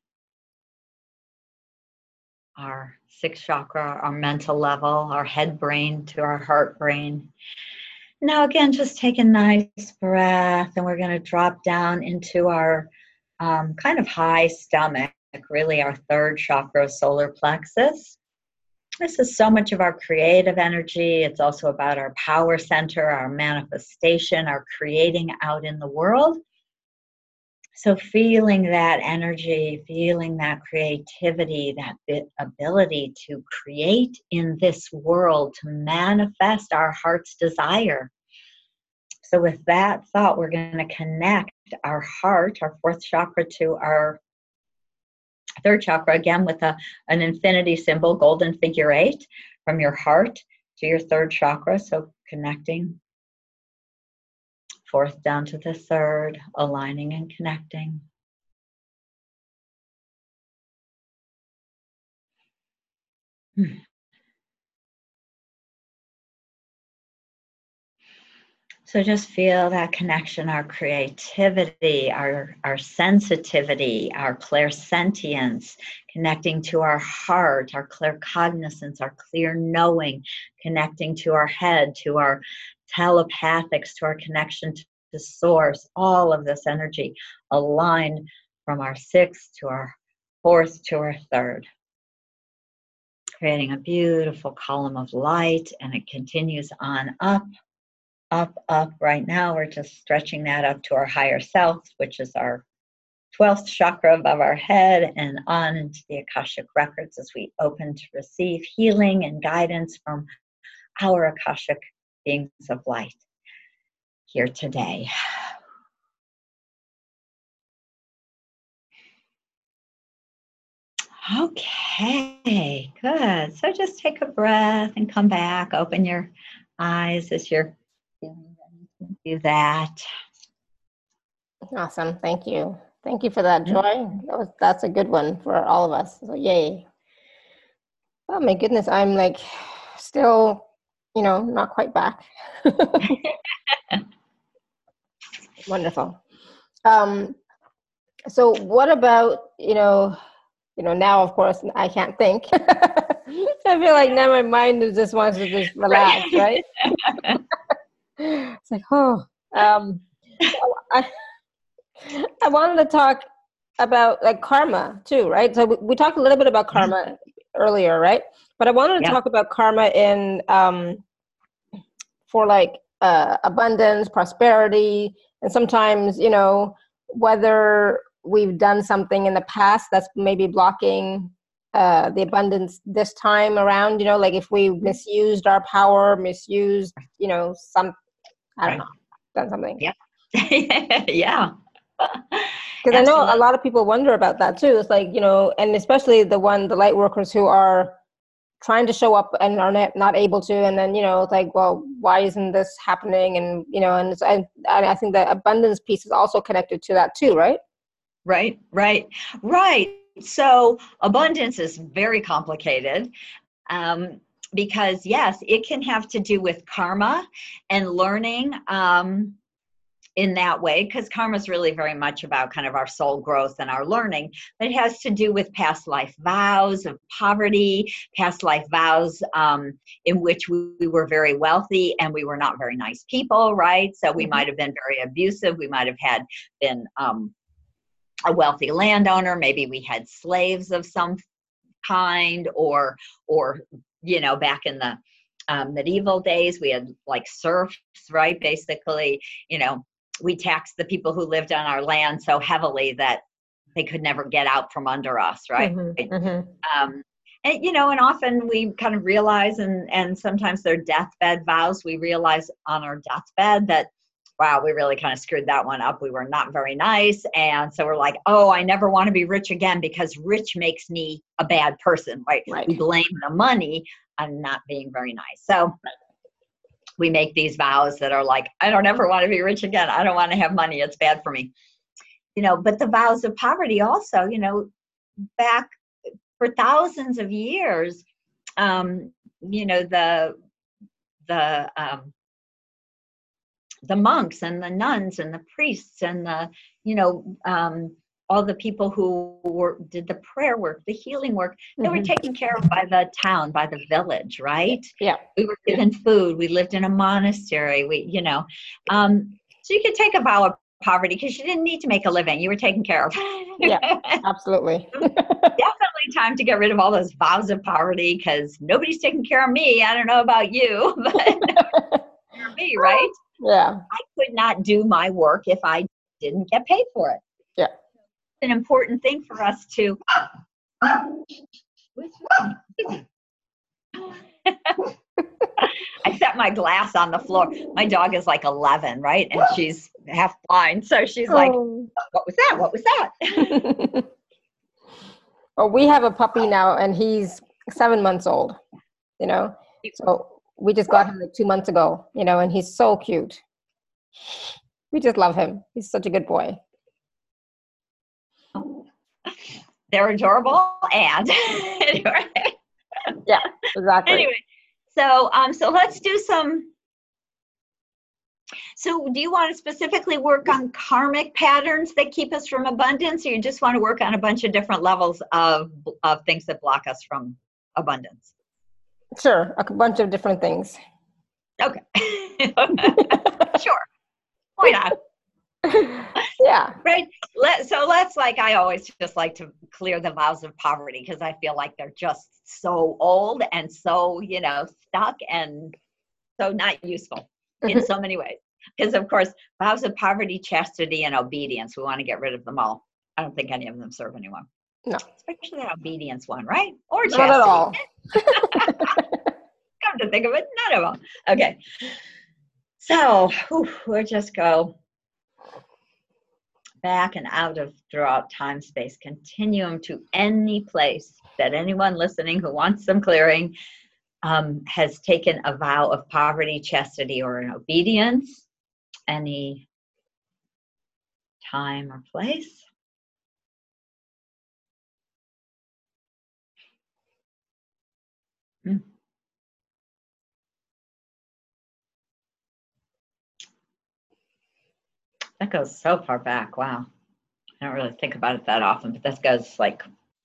our sixth chakra, our mental level, our head brain to our heart brain. Now again, just take a nice breath, and we're going to drop down into our um, kind of high stomach, really our third chakra, solar plexus. This is so much of our creative energy. It's also about our power center, our manifestation, our creating out in the world. So feeling that energy, feeling that creativity, that bit ability to create in this world, to manifest our heart's desire. So with that thought, we're going to connect our heart, our fourth chakra, to our third chakra, again with a, an infinity symbol, golden figure eight, from your heart to your third chakra. So connecting fourth down to the third, aligning and connecting. Hmm. So just feel that connection, our creativity, our, our sensitivity, our clairsentience, connecting to our heart, our claircognizance, our clear knowing, connecting to our head, to our telepathics, to our connection to the source, all of this energy aligned from our sixth to our fourth to our third. Creating a beautiful column of light, and it continues on up. Up, up. Right now, we're just stretching that up to our higher self, which is our twelfth chakra above our head, and on into the Akashic records as we open to receive healing and guidance from our Akashic beings of light here today. Okay, good. So just take a breath and come back. Open your eyes as you're feeling ready to do that. Awesome. Thank you. Thank you for that, Joy. That was, that's a good one for all of us. So yay. Oh my goodness. I'm like still, you know, not quite back. Wonderful. Um, so what about, you know, you know, now of course I can't think. I feel like now my mind just wants to just relax, right? right? It's like, oh, um, so I, I wanted to talk about like karma too, right? So we, we talked a little bit about karma yeah. earlier, right? But I wanted to yeah. talk about karma in um, for like uh, abundance, prosperity, and sometimes, you know, whether we've done something in the past that's maybe blocking uh, the abundance this time around, you know, like if we misused our power, misused, you know, some, I don't right. know, done something. Yeah. yeah. Because I know a lot of people wonder about that too. It's like, you know, and especially the one, the light workers who are trying to show up and are not, not able to. And then, you know, it's like, well, why isn't this happening? And, you know, and it's, I, I think the abundance piece is also connected to that too, right? Right, right, right. So abundance is very complicated. Um, because yes, it can have to do with karma and learning, um, in that way, because karma is really very much about kind of our soul growth and our learning. But it has to do with past life vows of poverty, past life vows um, in which we, we were very wealthy and we were not very nice people, right? So we mm-hmm. might have been very abusive. We might have had been um, a wealthy landowner. Maybe we had slaves of some kind, or, or you know, back in the um, medieval days, we had like serfs, right? Basically, you know, we taxed the people who lived on our land so heavily that they could never get out from under us, right? Mm-hmm, mm-hmm. Um, and, you know, and often we kind of realize, and, and sometimes they're deathbed vows, we realize on our deathbed that, wow, we really kind of screwed that one up. We were not very nice. And so we're like, oh, I never want to be rich again because rich makes me a bad person, right? right. We blame the money on not being very nice. So right. we make these vows that are like, I don't ever want to be rich again. I don't want to have money. It's bad for me. You know, but the vows of poverty also, you know, back for thousands of years, um, you know, the, the, um, the monks and the nuns and the priests and the, you know, um, all the people who were, did the prayer work, the healing work, they mm-hmm. were taken care of by the town, by the village, right? Yeah. We were given food. We lived in a monastery. We, you know, um, so you could take a vow of poverty because you didn't need to make a living. You were taken care of. Yeah, absolutely. Definitely time to get rid of all those vows of poverty because nobody's taking care of me. I don't know about you, but for me, right? Yeah. I could not do my work if I didn't get paid for it. Yeah. An important thing for us to I set my glass on the floor. My dog is like eleven, right? And she's half blind. So she's like, oh. What was that? What was that? Well, we have a puppy now and he's seven months old, you know? So we just got him like two months ago, you know, and he's so cute. We just love him. He's such a good boy. They're adorable and anyway. Yeah, exactly. Anyway, so um, so let's do some. So, do you want to specifically work on karmic patterns that keep us from abundance, or you just want to work on a bunch of different levels of of things that block us from abundance? Sure, a bunch of different things. Okay. Sure. Why not? Yeah. Right. Let, so let's like, I always just like to clear the vows of poverty because I feel like they're just so old and so, you know, stuck and so not useful mm-hmm. in so many ways. Because of course, vows of poverty, chastity, and obedience, we want to get rid of them all. I don't think any of them serve anyone. No. Especially that obedience one, right? Or not chastity. At all. Come to think of it, none of them. Okay. So whew, we'll just go back and out of throughout time space continuum to any place that anyone listening who wants some clearing um, has taken a vow of poverty, chastity, or an obedience, any time or place. Hmm. That goes so far back. Wow. I don't really think about it that often, but that goes like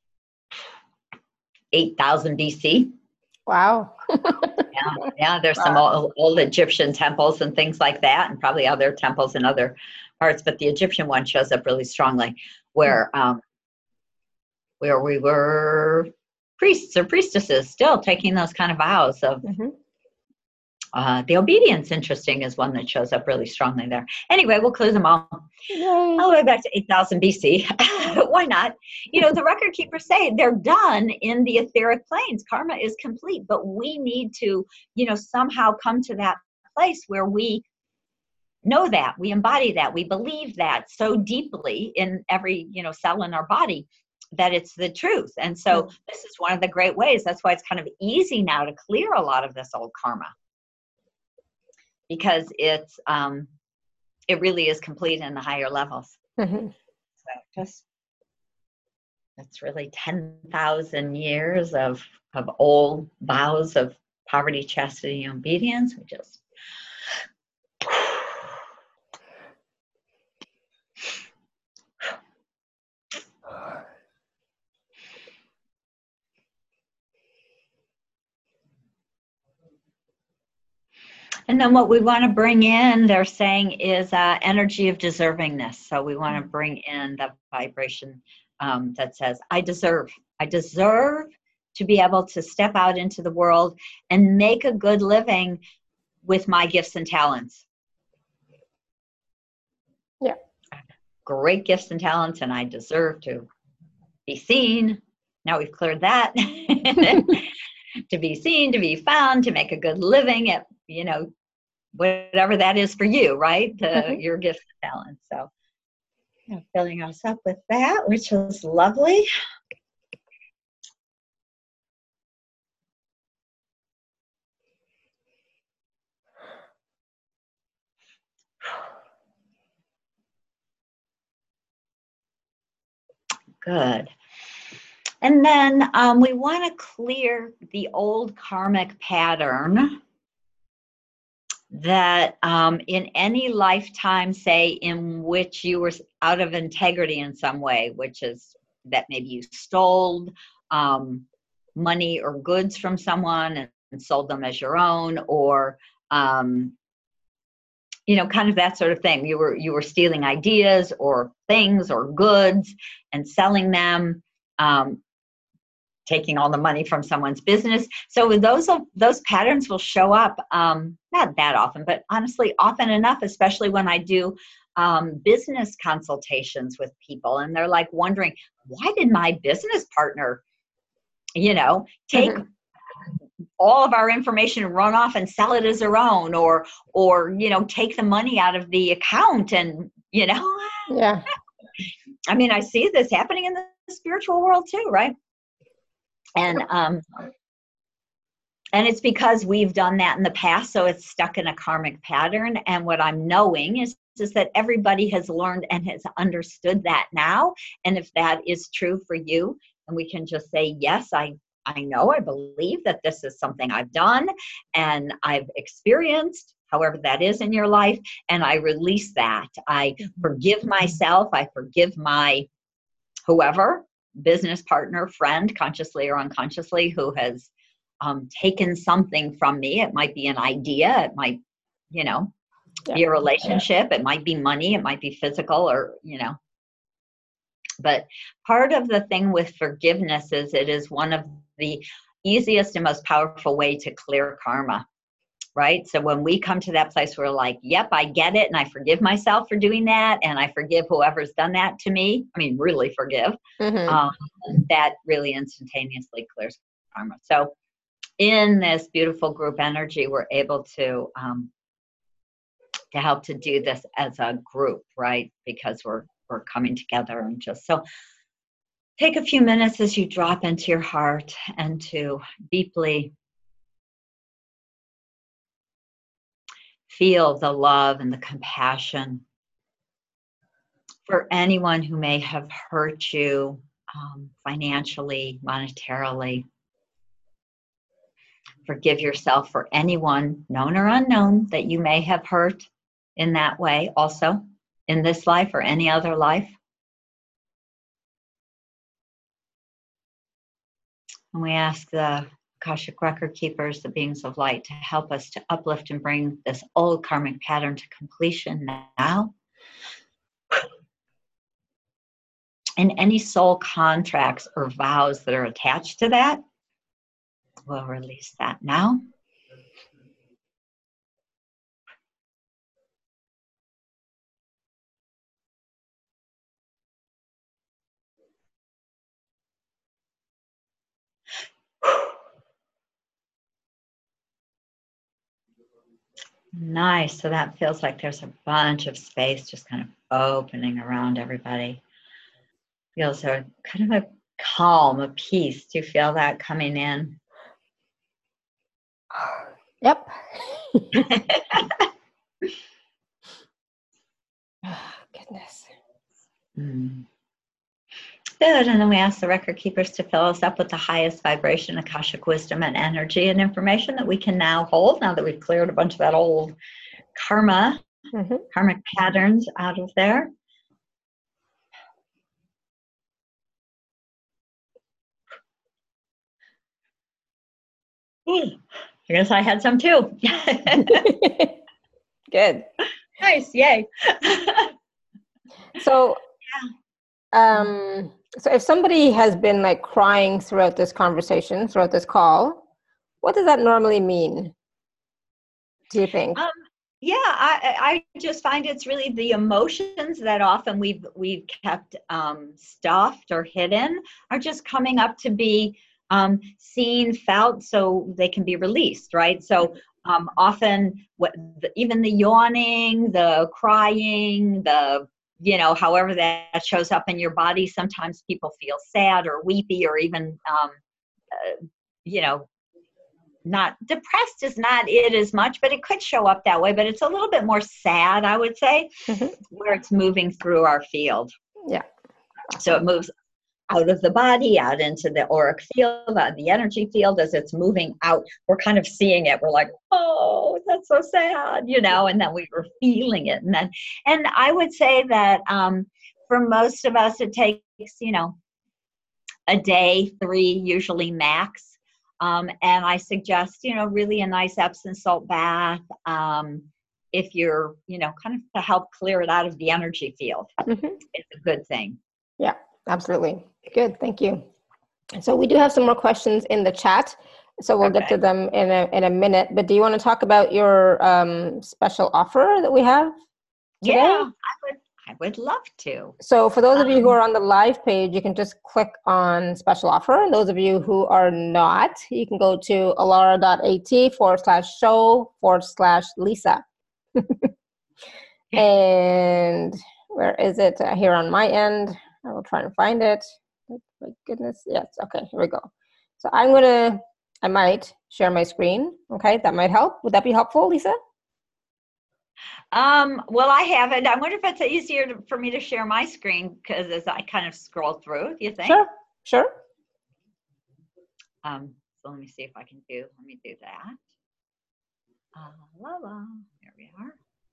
eight thousand B C. Wow. yeah, yeah. There's Wow. some old, old Egyptian temples and things like that, and probably other temples in other parts. But the Egyptian one shows up really strongly, where um, where we were priests or priestesses still taking those kind of vows of. Mm-hmm. Uh, the obedience, interesting, is one that shows up really strongly there. Anyway, we'll clear them all. Yay. All the way back to eight thousand B C. Why not? You know, the record keepers say they're done in the etheric planes. Karma is complete, but we need to, you know, somehow come to that place where we know that, we embody that, we believe that so deeply in every, you know, cell in our body that it's the truth. And so mm-hmm. this is one of the great ways. That's why it's kind of easy now to clear a lot of this old karma. Because it's um, it really is complete in the higher levels. Mm-hmm. So just that's really ten thousand years of of old vows of poverty, chastity, and obedience. We just And then what we want to bring in, they're saying, is uh, energy of deservingness. So we want to bring in the vibration um, that says, I deserve. I deserve to be able to step out into the world and make a good living with my gifts and talents. Yeah. Great gifts and talents, and I deserve to be seen. Now we've cleared that. To be seen, to be found, to make a good living at, you know, whatever that is for you, right? The, mm-hmm. Your gifts and talents. So, you know, filling us up with that, which is lovely. Good. And then um, we want to clear the old karmic pattern that um, in any lifetime, say, in which you were out of integrity in some way, which is that maybe you stole um, money or goods from someone and, and sold them as your own, or um, you know, kind of that sort of thing. You were you were stealing ideas or things or goods and selling them. Um, taking all the money from someone's business. So those those patterns will show up, um, not that often, but honestly, often enough, especially when I do um, business consultations with people. And they're like wondering, why did my business partner, you know, take mm-hmm. all of our information and run off and sell it as their own, or, or, you know, take the money out of the account and, you know. Yeah. I mean, I see this happening in the spiritual world too, right? And um, and it's because we've done that in the past, so it's stuck in a karmic pattern. And what I'm knowing is, is that everybody has learned and has understood that now. And if that is true for you, and we can just say, yes, I, I know, I believe that this is something I've done and I've experienced, however that is in your life, and I release that. I forgive myself, I forgive my whoever, business partner, friend, consciously or unconsciously, who has um, taken something from me. It might be an idea. It might, you know, yeah. be a relationship. It might be money. It might be physical, or, you know. But part of the thing with forgiveness is it is one of the easiest and most powerful way to clear karma. Right? So when we come to that place where we're like, yep, I get it, and I forgive myself for doing that, and I forgive whoever's done that to me, I mean, really forgive, mm-hmm. um, that really instantaneously clears karma. So in this beautiful group energy, we're able to, um, to help to do this as a group, right? Because we're we're coming together. And just so take a few minutes as you drop into your heart and to deeply feel the love and the compassion for anyone who may have hurt you um, financially, monetarily. Forgive yourself for anyone, known or unknown, that you may have hurt in that way also, in this life or any other life. And we ask the Akashic Record Keepers, the beings of light, to help us to uplift and bring this old karmic pattern to completion now. And any soul contracts or vows that are attached to that, we'll release that now. Nice. So that feels like there's a bunch of space just kind of opening around everybody. Feels a kind of a calm, a peace. Do you feel that coming in? Yep. Oh, goodness. Mm. Good. And then we ask the record keepers to fill us up with the highest vibration, Akashic wisdom and energy and information that we can now hold, now that we've cleared a bunch of that old karma, mm-hmm. karmic patterns out of there. I guess I had some too. Good. Nice. Yay. So, um, so if somebody has been like crying throughout this conversation, throughout this call, what does that normally mean? Do you think? Um, yeah, I, I just find it's really the emotions that often we've we've kept um, stuffed or hidden are just coming up to be um, seen, felt, so they can be released, right? So um, often, what the, even the yawning, the crying, the you know, however that shows up in your body. Sometimes people feel sad or weepy or even, um, uh, you know, not depressed is not it as much, but it could show up that way. But it's a little bit more sad, I would say, mm-hmm. where it's moving through our field. Yeah. So it moves out of the body, out into the auric field, out the energy field. As it's moving out, we're kind of seeing it. We're like, oh, that's so sad, you know, and then we were feeling it. And then, and I would say that um, for most of us, it takes, you know, a day, three, usually max. Um, and I suggest, you know, really a nice Epsom salt bath. Um, if you're, you know, kind of to help clear it out of the energy field. Mm-hmm. It's a good thing. Yeah. Absolutely. Good. Thank you. So we do have some more questions in the chat, so we'll okay. get to them in a in a minute. But do you want to talk about your um, special offer that we have today? Yeah, I would. I would love to. So for those of you who are on the live page, you can just click on special offer. And those of you who are not, you can go to alara.at forward slash show forward slash Lisa. And where is it? Uh, here on my end. I will try and find it. Oh, my goodness. Yes. Okay. Here we go. So I'm going to, I might share my screen. Okay. That might help. Would that be helpful, Lisa? Um, well, I have it. I wonder if it's easier to, for me to share my screen because as I kind of scroll through, do you think? Sure. Sure. Um, so let me see if I can do, let me do that. Uh, la, la. There we are.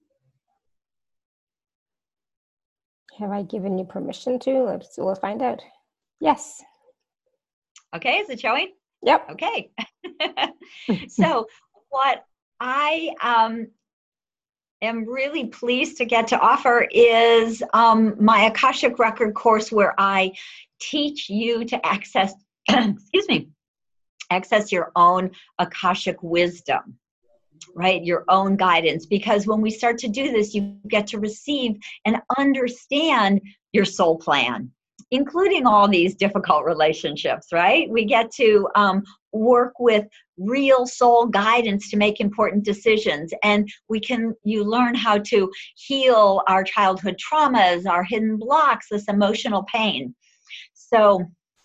Have I given you permission to? Let's, we'll find out. Yes. Okay, is it showing? Yep. Okay. So what I um, am really pleased to get to offer is um, my Akashic Record course where I teach you to access, excuse me, access your own Akashic wisdom. Right? Your own guidance. Because when we start to do this, you get to receive and understand your soul plan, including all these difficult relationships, right? We get to um, work with real soul guidance to make important decisions. And we can, you learn how to heal our childhood traumas, our hidden blocks, this emotional pain. So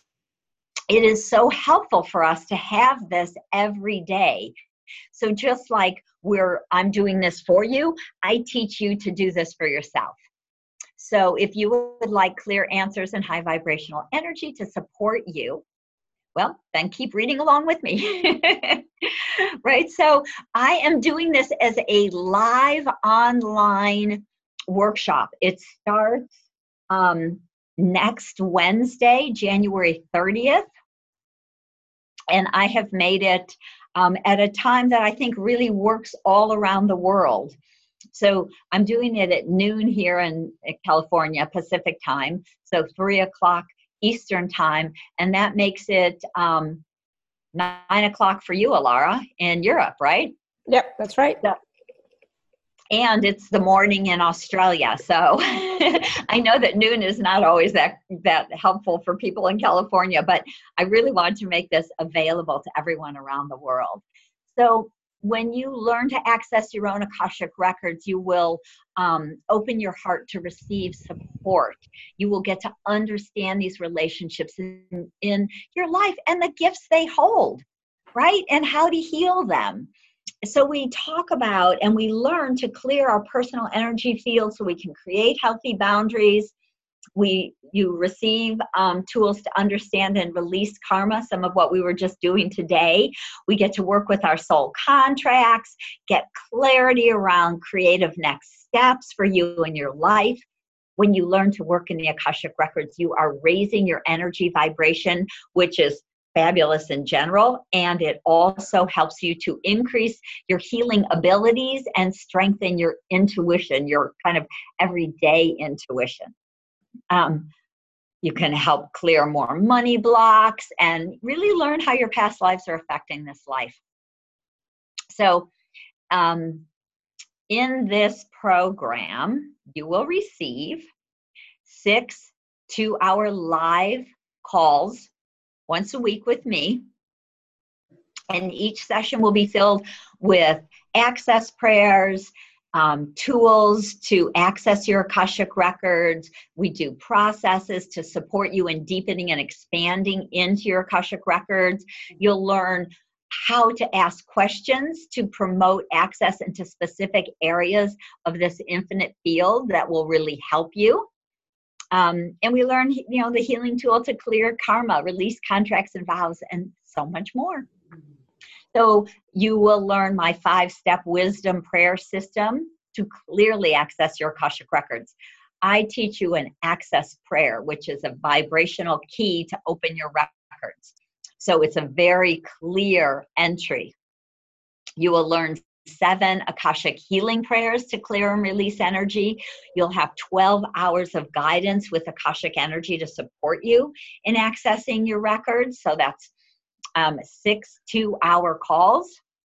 it is so helpful for us to have this every day. So just like we're, I'm doing this for you, I teach you to do this for yourself. So if you would like clear answers and high vibrational energy to support you, well, then keep reading along with me. Right? So I am doing this as a live online workshop. It starts um, next Wednesday, January thirtieth. And I have made it um, at a time that I think really works all around the world. So I'm doing it at noon here in California, Pacific time, so three o'clock Eastern time, and that makes it um, nine o'clock for you, Alara, in Europe, right? Yep, that's right. So, and it's the morning in Australia, so I know that noon is not always that, that helpful for people in California, but I really want to make this available to everyone around the world. So when you learn to access your own Akashic records, you will um, open your heart to receive support. You will get to understand these relationships in, in your life and the gifts they hold, right? And how to heal them. So we talk about and we learn to clear our personal energy field so we can create healthy boundaries. We, you receive um, tools to understand and release karma, some of what we were just doing today. We get to work with our soul contracts, get clarity around creative next steps for you in your life. When you learn to work in the Akashic records, you are raising your energy vibration, which is fabulous in general, and it also helps you to increase your healing abilities and strengthen your intuition, your kind of everyday intuition. Um, you can help clear more money blocks and really learn how your past lives are affecting this life. So um, in this program, you will receive six two-hour live calls once a week with me. And each session will be filled with access prayers, um, tools to access your Akashic records. We do processes to support you in deepening and expanding into your Akashic records. You'll learn how to ask questions to promote access into specific areas of this infinite field that will really help you. Um, and we learn, you know, the healing tool to clear karma, release contracts and vows, and so much more. So you will learn my five-step wisdom prayer system to clearly access your Akashic records. I teach you an access prayer, which is a vibrational key to open your records. So it's a very clear entry. You will learn seven Akashic healing prayers to clear and release energy. You'll have twelve hours of guidance with Akashic energy to support you in accessing your records. So that's um, six two-hour calls.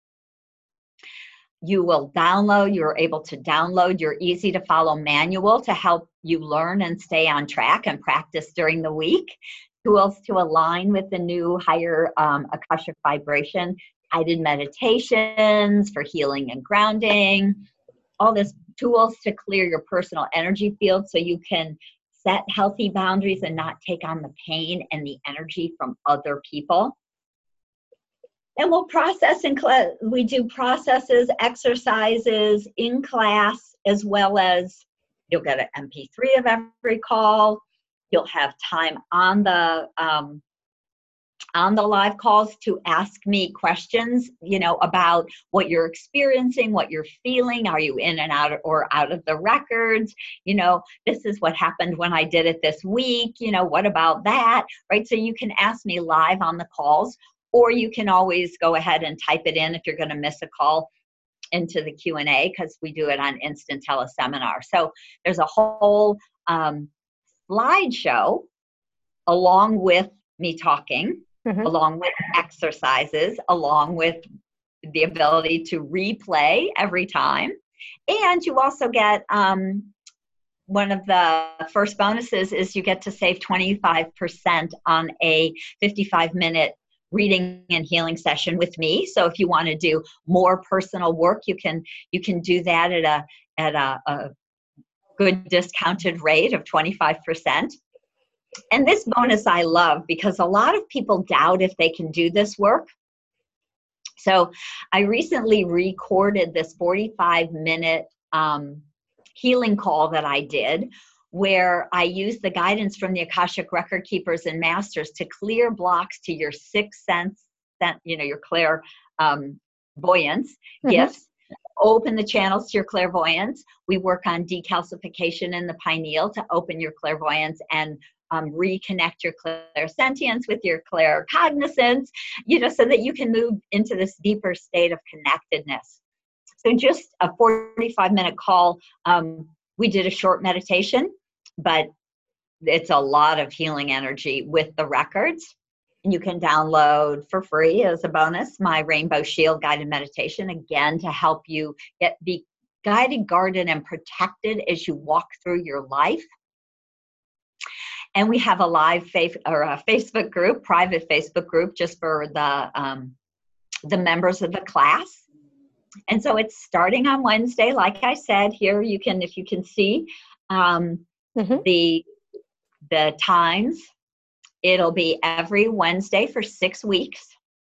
You will download, you're able to download your easy to follow manual to help you learn and stay on track and practice during the week. Tools to align with the new higher um, Akashic vibration, guided meditations for healing and grounding, all this tools to clear your personal energy field so you can set healthy boundaries and not take on the pain and the energy from other people. And we'll process in class, we do processes, exercises in class, as well as you'll get an M P three of every call. You'll have time on the um, on the live calls to ask me questions, you know, about what you're experiencing, what you're feeling. Are you in and out of, or out of the records? You know, this is what happened when I did it this week. You know, what about that? Right? So you can ask me live on the calls, or you can always go ahead and type it in if you're going to miss a call into the Q and A, because we do it on Instant Teleseminar. So there's a whole um, slideshow along with me talking, mm-hmm. along with exercises, along with the ability to replay every time. And you also get, um, one of the first bonuses is you get to save twenty-five percent on a fifty-five minute reading and healing session with me. So if you want to do more personal work, you can you can do that at a at a, a good discounted rate of twenty-five percent. And this bonus I love because a lot of people doubt if they can do this work. So I recently recorded this forty-five minute um, healing call that I did, where I used the guidance from the Akashic Record Keepers and Masters to clear blocks to your sixth sense, you know, your clairvoyance um, mm-hmm. gifts, open the channels to your clairvoyance. We work on decalcification in the pineal to open your clairvoyance and um, reconnect your clairsentience with your claircognizance, you know, so that you can move into this deeper state of connectedness. So just a forty-five minute call. Um, we did a short meditation, but it's a lot of healing energy with the records. And you can download for free as a bonus my Rainbow Shield guided meditation, again, to help you get be guided, guarded, and protected as you walk through your life. And we have a live fa- or a Facebook group, private Facebook group, just for the um, the members of the class. And so it's starting on Wednesday, like I said. Here you can, if you can see um, mm-hmm. the the times. It'll be every Wednesday for six weeks.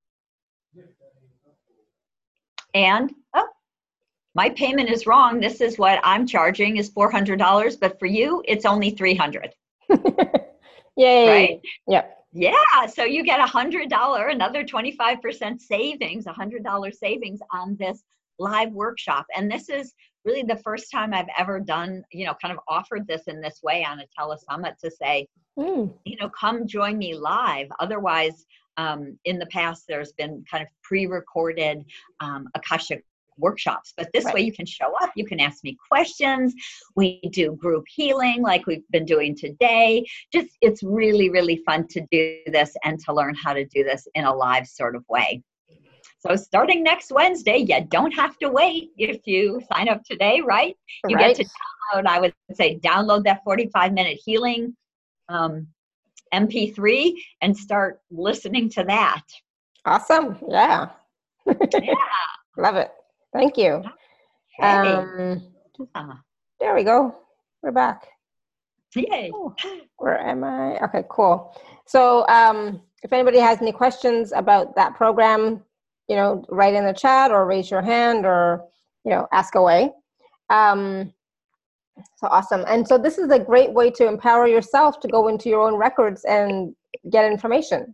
And, oh, my payment is wrong. This is what I'm charging is four hundred dollars, but for you, it's only three hundred dollars. Yay. Right? Yep. Yeah, so you get a one hundred dollars, another twenty-five percent savings, one hundred dollars savings on this live workshop. And this is really the first time I've ever done, you know, kind of offered this in this way on a telesummit to say, mm. you know, come join me live. Otherwise, um, in the past, there's been kind of pre-recorded um, Akashic workshops. But this right. way you can show up, you can ask me questions. We do group healing like we've been doing today. Just, it's really, really fun to do this and to learn how to do this in a live sort of way. So starting next Wednesday, you don't have to wait if you sign up today, right? You right. get to download, I would say, download that forty-five minute healing um, M P three and start listening to that. Awesome. Yeah. Yeah. Love it. Thank you. Okay. Um, uh, there we go. We're back. Yay. Oh, where am I? Okay, cool. So um, if anybody has any questions about that program, you know, write in the chat or raise your hand or, you know, ask away. Um, so awesome. And so this is a great way to empower yourself to go into your own records and get information.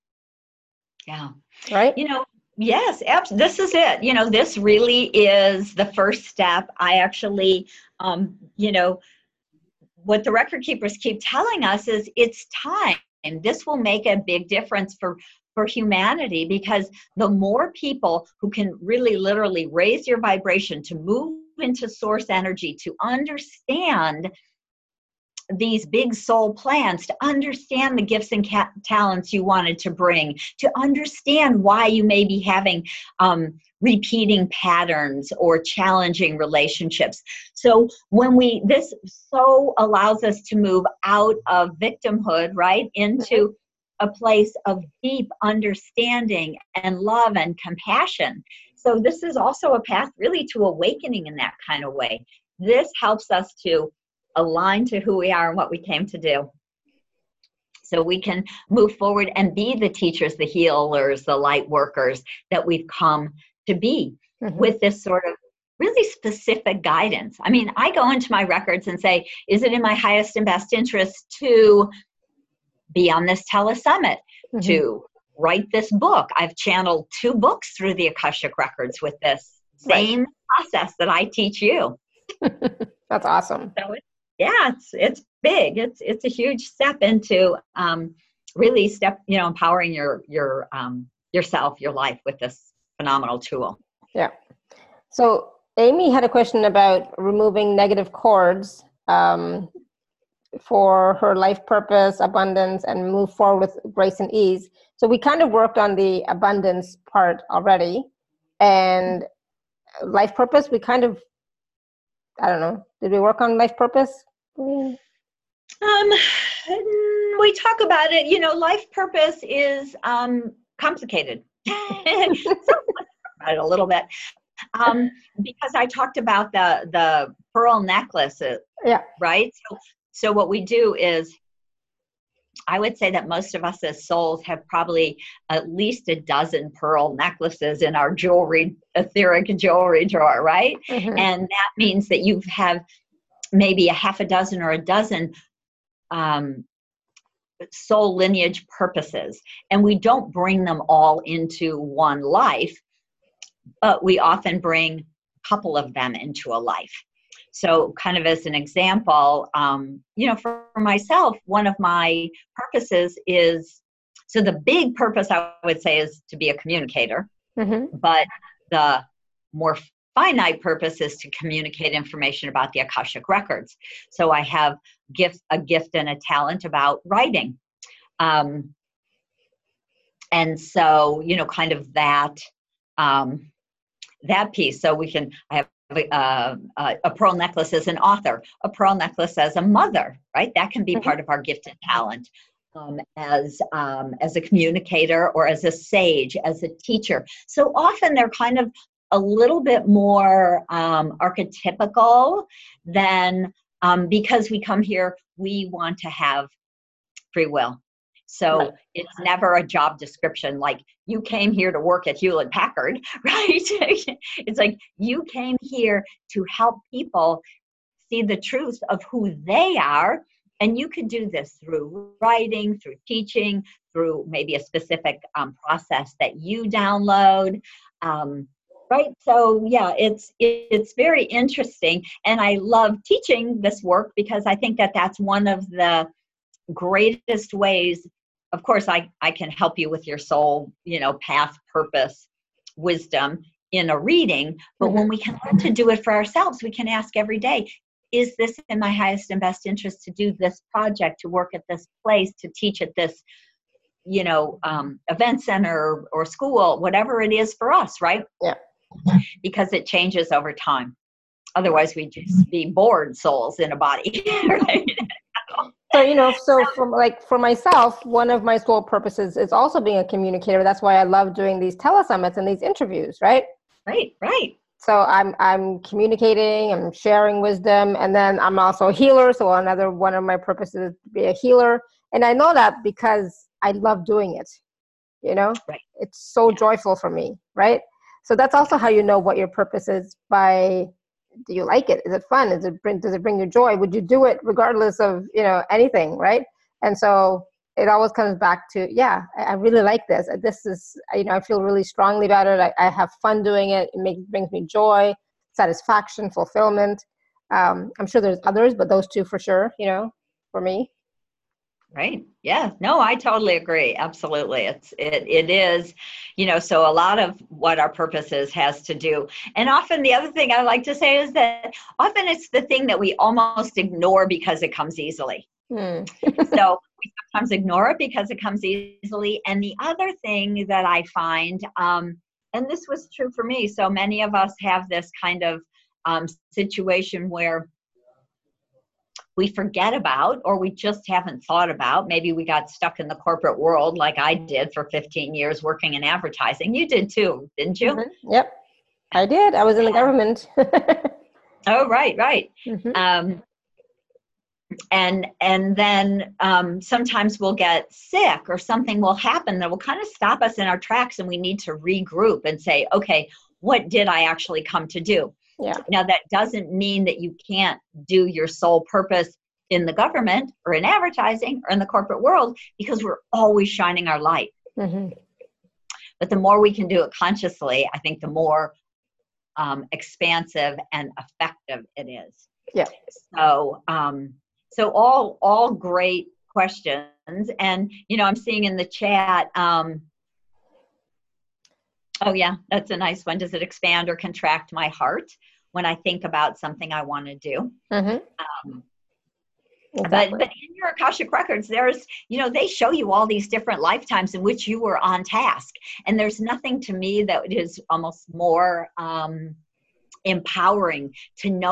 Yeah. Right? You know, yes, absolutely. This is it. You know, this really is the first step. I actually, um, you know, what the record keepers keep telling us is it's time. And this will make a big difference for for humanity, because the more people who can really literally raise your vibration to move into source energy, to understand these big soul plans, to understand the gifts and ca- talents you wanted to bring, to understand why you may be having um, repeating patterns or challenging relationships. So when we, this so allows us to move out of victimhood, right, into a place of deep understanding and love and compassion. So this is also a path really to awakening in that kind of way. This helps us to align to who we are and what we came to do. So we can move forward and be the teachers, the healers, the light workers that we've come to be mm-hmm. with this sort of really specific guidance. I mean, I go into my records and say, is it in my highest and best interest to be on this telesummit, mm-hmm. to write this book? I've channeled two books through the Akashic Records with this same right. process that I teach you. That's awesome. So it's, yeah, it's it's big. It's it's a huge step into um, really step, you know, empowering your your um, yourself, your life with this phenomenal tool. Yeah. So Amy had a question about removing negative cords um, for her life purpose, abundance, and move forward with grace and ease. So we kind of worked on the abundance part already, and life purpose, we kind of, I don't know, did we work on life purpose? Mm. Um, we talk about it, you know, life purpose is, um, complicated. So let's talk about it a little bit. Um, because I talked about the, the pearl necklaces, Yeah. right? So, so what we do is, I would say that most of us as souls have probably at least a dozen pearl necklaces in our jewelry, etheric jewelry drawer, right? Mm-hmm. And that means that you have maybe a half a dozen or a dozen um, soul lineage purposes. And we don't bring them all into one life, but we often bring a couple of them into a life. So kind of as an example, um, you know, for, for myself, one of my purposes is, so the big purpose I would say is to be a communicator, Mm-hmm. but the more finite purpose is to communicate information about the Akashic records. So I have gift, a gift and a talent about writing. Um, and so, you know, kind of that, um, that piece. So we can, I have Uh, uh, a pearl necklace as an author, a pearl necklace as a mother, right? That can be Mm-hmm. part of our gift and talent, um, as um, as a communicator or as a sage, as a teacher. So often they're kind of a little bit more um, archetypical than um, because we come here, we want to have free will. So Right. it's never a job description like you came here to work at Hewlett Packard, right? It's like you came here to help people see the truth of who they are. And you could do this through writing, through teaching, through maybe a specific um, process that you download. Um, right. So yeah, it's, it's very interesting. And I love teaching this work because I think that that's one of the greatest ways. Of course, I, I can help you with your soul, you know, path, purpose, wisdom in a reading. But Mm-hmm. when we can learn to do it for ourselves, we can ask every day, is this in my highest and best interest to do this project, to work at this place, to teach at this, you know, um, event center or, or school, whatever it is for us, right? Yeah. Because it changes over time. Otherwise, we'd just be bored souls in a body, right? So, you know, so from like for myself, one of my soul purposes is also being a communicator. That's why I love doing these telesummits and these interviews, right? Right, right. So I'm I'm communicating, I'm sharing wisdom, and then I'm also a healer. So another one of my purposes is to be a healer. And I know that because I love doing it, you know? Right. It's so joyful for me, right? So that's also how you know what your purpose is by, do you like it? Is it fun? Is it bring, does it bring you joy? Would you do it regardless of, you know, anything, right? And so it always comes back to, yeah, I, I really like this. This is, you know, I feel really strongly about it. I, I have fun doing it. It makes, brings me joy, satisfaction, fulfillment. Um, I'm sure there's others, but those two for sure, you know, for me. Right. Yeah. No, I totally agree. Absolutely. It's, it, it is, you know, so a lot of what our purpose is has to do. And often the other thing I like to say is that often it's the thing that we almost ignore because it comes easily. Hmm. So we sometimes ignore it because it comes easily. And the other thing that I find, um, and this was true for me, so many of us have this kind of um, situation where we forget about, or we just haven't thought about. Maybe we got stuck in the corporate world like I did for fifteen years working in advertising. You did too, didn't you? Mm-hmm. Yep, I did. I was in the government. Oh, right, right. Mm-hmm. Um, and and then um, sometimes we'll get sick or something will happen that will kind of stop us in our tracks, and we need to regroup and say, okay, what did I actually come to do? Yeah. Now, that doesn't mean that you can't do your sole purpose in the government or in advertising or in the corporate world, because we're always shining our light. Mm-hmm. But the more we can do it consciously, I think the more um, expansive and effective it is. Yeah. So, um, so all all great questions. And, you know, I'm seeing in the chat, um, oh, yeah, that's a nice one. Does it expand or contract my heart when I think about something I want to do? Mm-hmm. Um, Exactly. But, but in your Akashic records, there's, you know, they show you all these different lifetimes in which you were on task. And there's nothing to me that is almost more um, empowering to know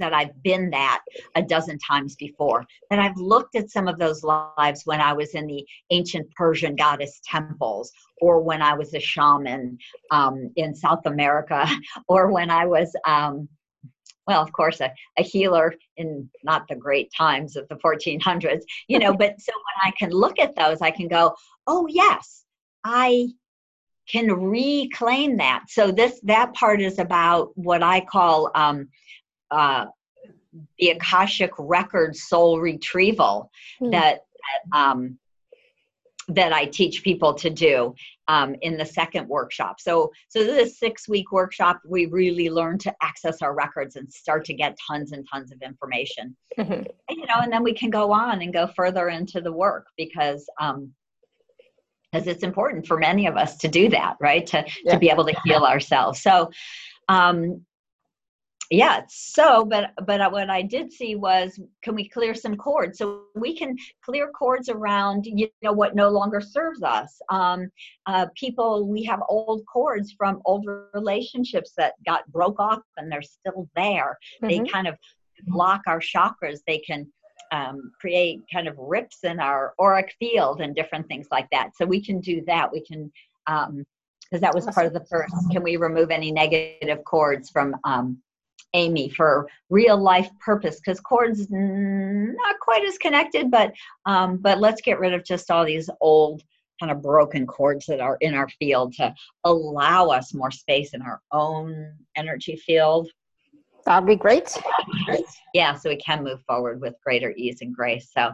that I've been that a dozen times before, that I've looked at some of those lives when I was in the ancient Persian goddess temples, or when I was a shaman um, in South America, or when I was, um, well, of course, a, a healer in not the great times of the fourteen hundreds, you know, but so when I can look at those, I can go, oh, yes, I can reclaim that. So this, that part is about what I call um, uh, the Akashic record soul retrieval Hmm. that, that, um, that I teach people to do um, in the second workshop. So, so this six week workshop, we really learn to access our records and start to get tons and tons of information, Mm-hmm. and, you know, and then we can go on and go further into the work, because, um, because it's important for many of us to do that, right? To, Yeah. to be able to heal ourselves. So, um, yeah, so, but, but what I did see was, can we clear some cords? So we can clear cords around, you know, what no longer serves us. Um, uh, people, we have old cords from old relationships that got broke off and they're still there. They Mm-hmm. kind of block our chakras. They can um, create kind of rips in our auric field and different things like that. So we can do that. We can, um, because that was part of the first, can we remove any negative cords from um, Amy for real life purpose? Because cords mm, not quite as connected, but um, but let's get rid of just all these old kind of broken cords that are in our field to allow us more space in our own energy field. That'd be great. Yeah, so we can move forward with greater ease and grace. So,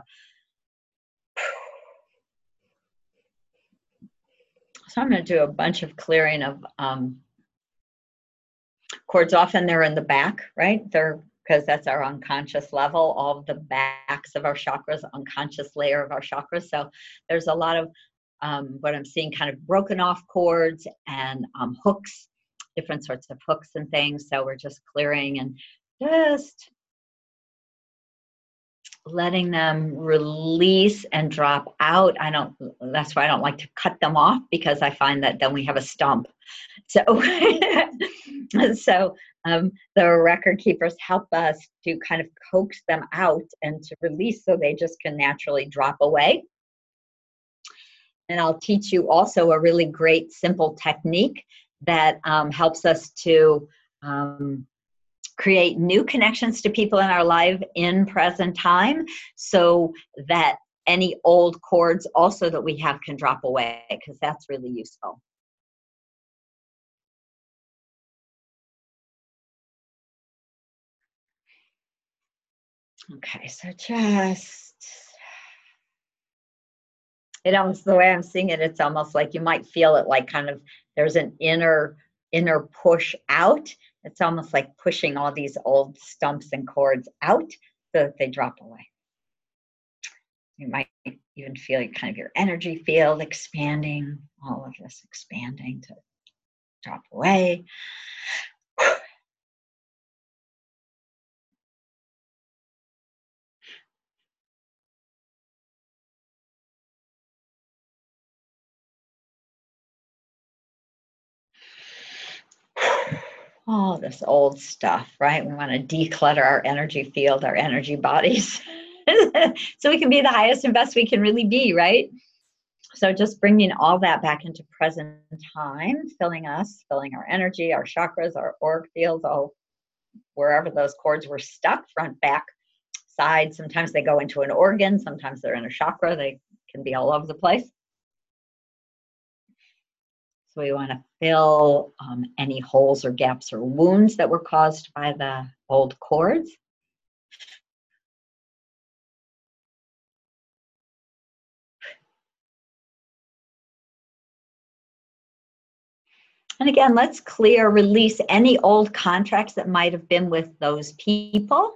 so I'm going to do a bunch of clearing of um, cords. Often they're in the back, right? They're, because that's our unconscious level, all of the backs of our chakras, unconscious layer of our chakras. So there's a lot of um, what I'm seeing kind of broken off cords and um, hooks, different sorts of hooks and things. So we're just clearing and just letting them release and drop out. I don't, that's why I don't like to cut them off, because I find that then we have a stump. So, so um, the record keepers help us to kind of coax them out and to release, so they just can naturally drop away. And I'll teach you also a really great simple technique that um, helps us to um, create new connections to people in our life in present time, so that any old cords also that we have can drop away, because that's really useful. Okay, so just, it almost, the way I'm seeing it, it's almost like you might feel it like kind of there's an inner inner push out. It's almost like pushing all these old stumps and cords out so that they drop away. You might even feel kind of your energy field expanding, all of this expanding to drop away. All this old stuff, right? We want to declutter our energy field, our energy bodies, so we can be the highest and best we can really be, right? So just bringing all that back into present time, filling us, filling our energy, our chakras, our auric fields, all wherever those cords were stuck, front, back, side. Sometimes they go into an organ, sometimes they're in a chakra. They can be all over the place. So we want to fill um, any holes or gaps or wounds that were caused by the old cords. And again, let's clear, release any old contracts that might have been with those people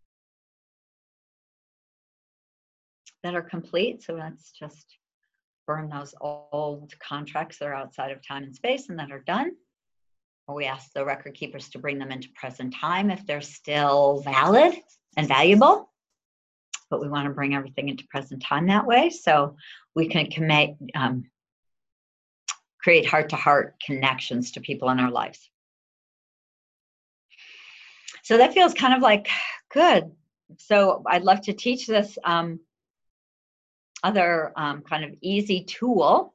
that are complete. So let's just burn those old contracts that are outside of time and space and that are done. Or we ask the record keepers to bring them into present time if they're still valid and valuable. But we want to bring everything into present time that way, so we can commit, um, create heart-to-heart connections to people in our lives. So that feels kind of like good. So I'd love to teach this um, other um, kind of easy tool.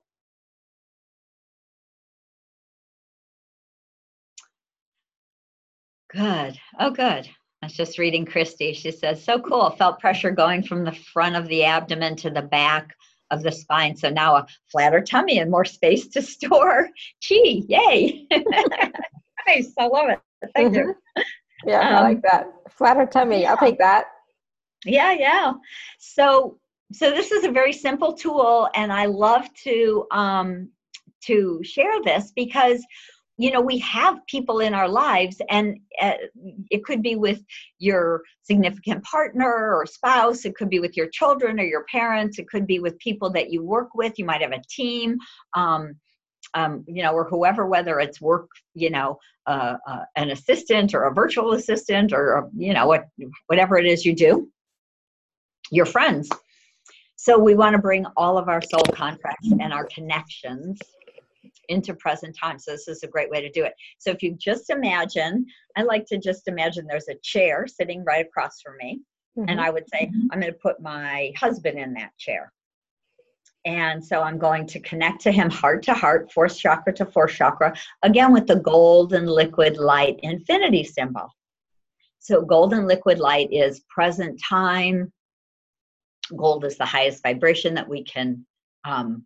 Good. Oh, good. I was just reading Christy. She says, so cool. Felt pressure going from the front of the abdomen to the back of the spine. So now a flatter tummy and more space to store chi. Yay. Nice. I love it. Thank Mm-hmm. you. Yeah, Um, I like that. Flatter tummy. yeah. I'll take that. Yeah, yeah. So, so this is a very simple tool, and I love to um, to share this because, you know, we have people in our lives, and uh, it could be with your significant partner or spouse. It could be with your children or your parents. It could be with people that you work with. You might have a team. Um, Um, you know, or whoever, whether it's work, you know, uh, uh, an assistant or a virtual assistant or, you know, what, whatever it is you do, your friends. So we want to bring all of our soul contracts and our connections into present time. So this is a great way to do it. So if you just imagine, I like to just imagine there's a chair sitting right across from me. Mm-hmm. And I would say, I'm going to put my husband in that chair. And so I'm going to connect to him heart to heart, fourth chakra to fourth chakra, again with the golden liquid light infinity symbol. So golden liquid light is present time. Gold is the highest vibration that we can um,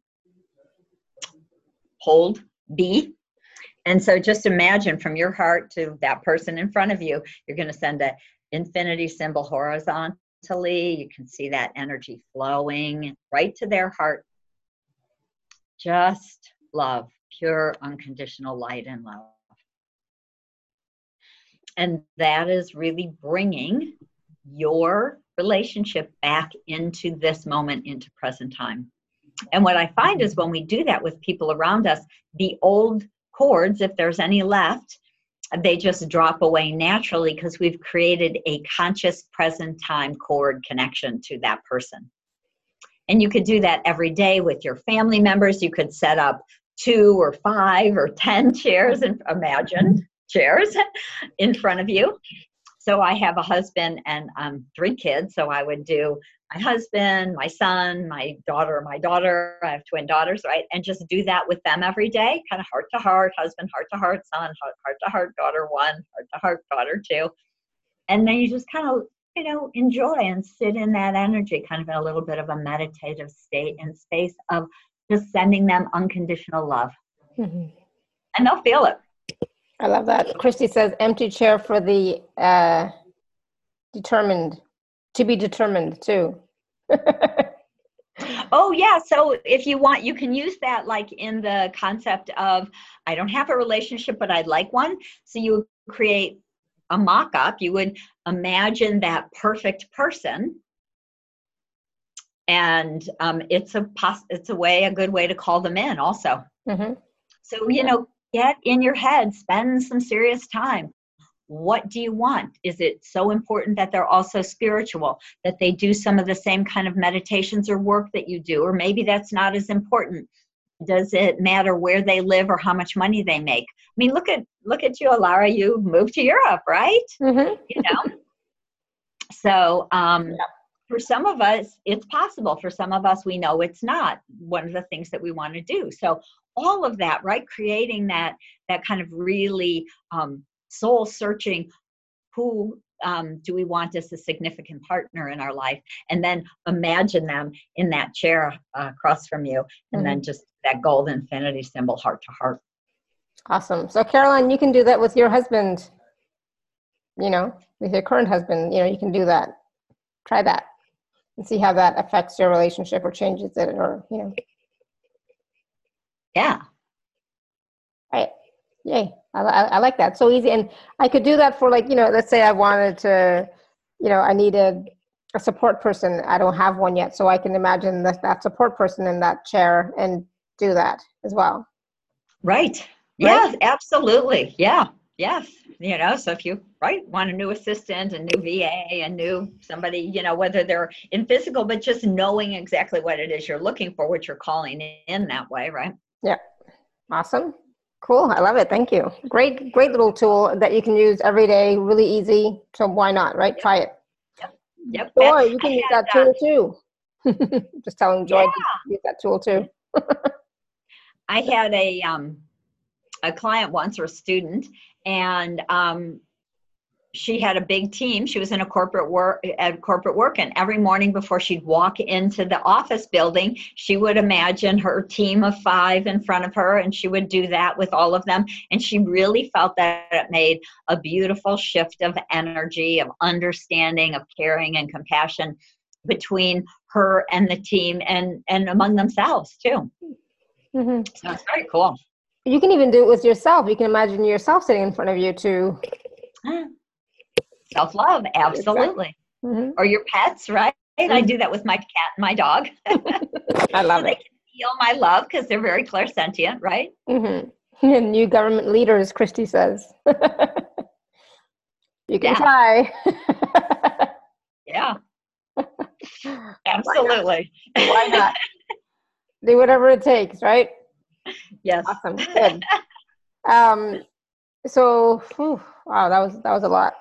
hold, be. And so just imagine from your heart to that person in front of you, you're going to send an infinity symbol horizontally. You can see that energy flowing right to their heart. Just love, pure, unconditional light and love. And that is really bringing your relationship back into this moment, into present time. And what I find is when we do that with people around us, the old cords, if there's any left, they just drop away naturally because we've created a conscious present time cord connection to that person. And you could do that every day with your family members. You could set up two or five or ten chairs, and imagine chairs in front of you. So I have a husband and um, three kids. So I would do my husband, my son, my daughter, my daughter. I have twin daughters, right? And just do that with them every day, kind of heart to heart, husband, heart to heart, son, heart, heart to heart, daughter one, heart to heart, daughter two. And then you just kind of, you know, enjoy and sit in that energy, kind of in a little bit of a meditative state and space of just sending them unconditional love. Mm-hmm. And they'll feel it. I love that. Christy says, empty chair for the uh, determined, to be determined too. Oh, yeah. So if you want, you can use that like in the concept of, I don't have a relationship, but I'd like one. So you create a mock-up. You would imagine that perfect person. And um, it's a pos- it's a way, a good way to call them in also. Mm-hmm. So, you know, get in your head, spend some serious time. What do you want? Is it so important that they're also spiritual, that they do some of the same kind of meditations or work that you do? Or maybe that's not as important. Does it matter where they live or how much money they make? I mean, look at look at you, Alara. You moved to Europe, right? Mm-hmm. You know. So um, yeah. For some of us, it's possible. For some of us, we know it's not one of the things that we want to do. So all of that, right? Creating that that kind of really um, soul searching. Who um, do we want as a significant partner in our life? And then imagine them in that chair uh, across from you, and mm-hmm. then just that gold infinity symbol, heart to heart. Awesome. So Caroline, you can do that with your husband, you know, with your current husband, you know, you can do that. Try that and see how that affects your relationship or changes it, or, you know. Yeah. Right. Yay. I, I, I like that. So easy. And I could do that for, like, you know, let's say I wanted to, you know, I needed a support person. I don't have one yet. So I can imagine that, that support person in that chair and do that as well. Right. Yeah, absolutely. Yeah. Yes. You know, so if you, right, want a new assistant, a new V A, a new somebody, you know, whether they're in physical, but just knowing exactly what it is you're looking for, what you're calling in that way, right? Yeah. Awesome. Cool. I love it. Thank you. Great, great little tool that you can use every day. Really easy. So why not, right? Try it. Yep. Yep. Joy, you can I use had, that tool too. Just telling Joy Yeah. to use that tool too. I had a um, a client once, or a student, and um, she had a big team. She was in a corporate work at corporate work, and every morning before she'd walk into the office building, she would imagine her team of five in front of her, and she would do that with all of them. And she really felt that it made a beautiful shift of energy, of understanding, of caring and compassion between her and the team, and and among themselves too. Mm-hmm. So it's very cool. You can even do it with yourself. You can imagine yourself sitting in front of you too. Self-love, absolutely. Mm-hmm. Or your pets, right? Mm-hmm. I do that with my cat and my dog. I love so it. They can feel my love because they're very clairsentient, right? Mm-hmm. New government leaders, Christy says. You can Yeah. try. Yeah. Absolutely. Why not? Why not? Do whatever it takes, right? Yes. Awesome. Good. Um, so, whew, wow, that was that was a lot.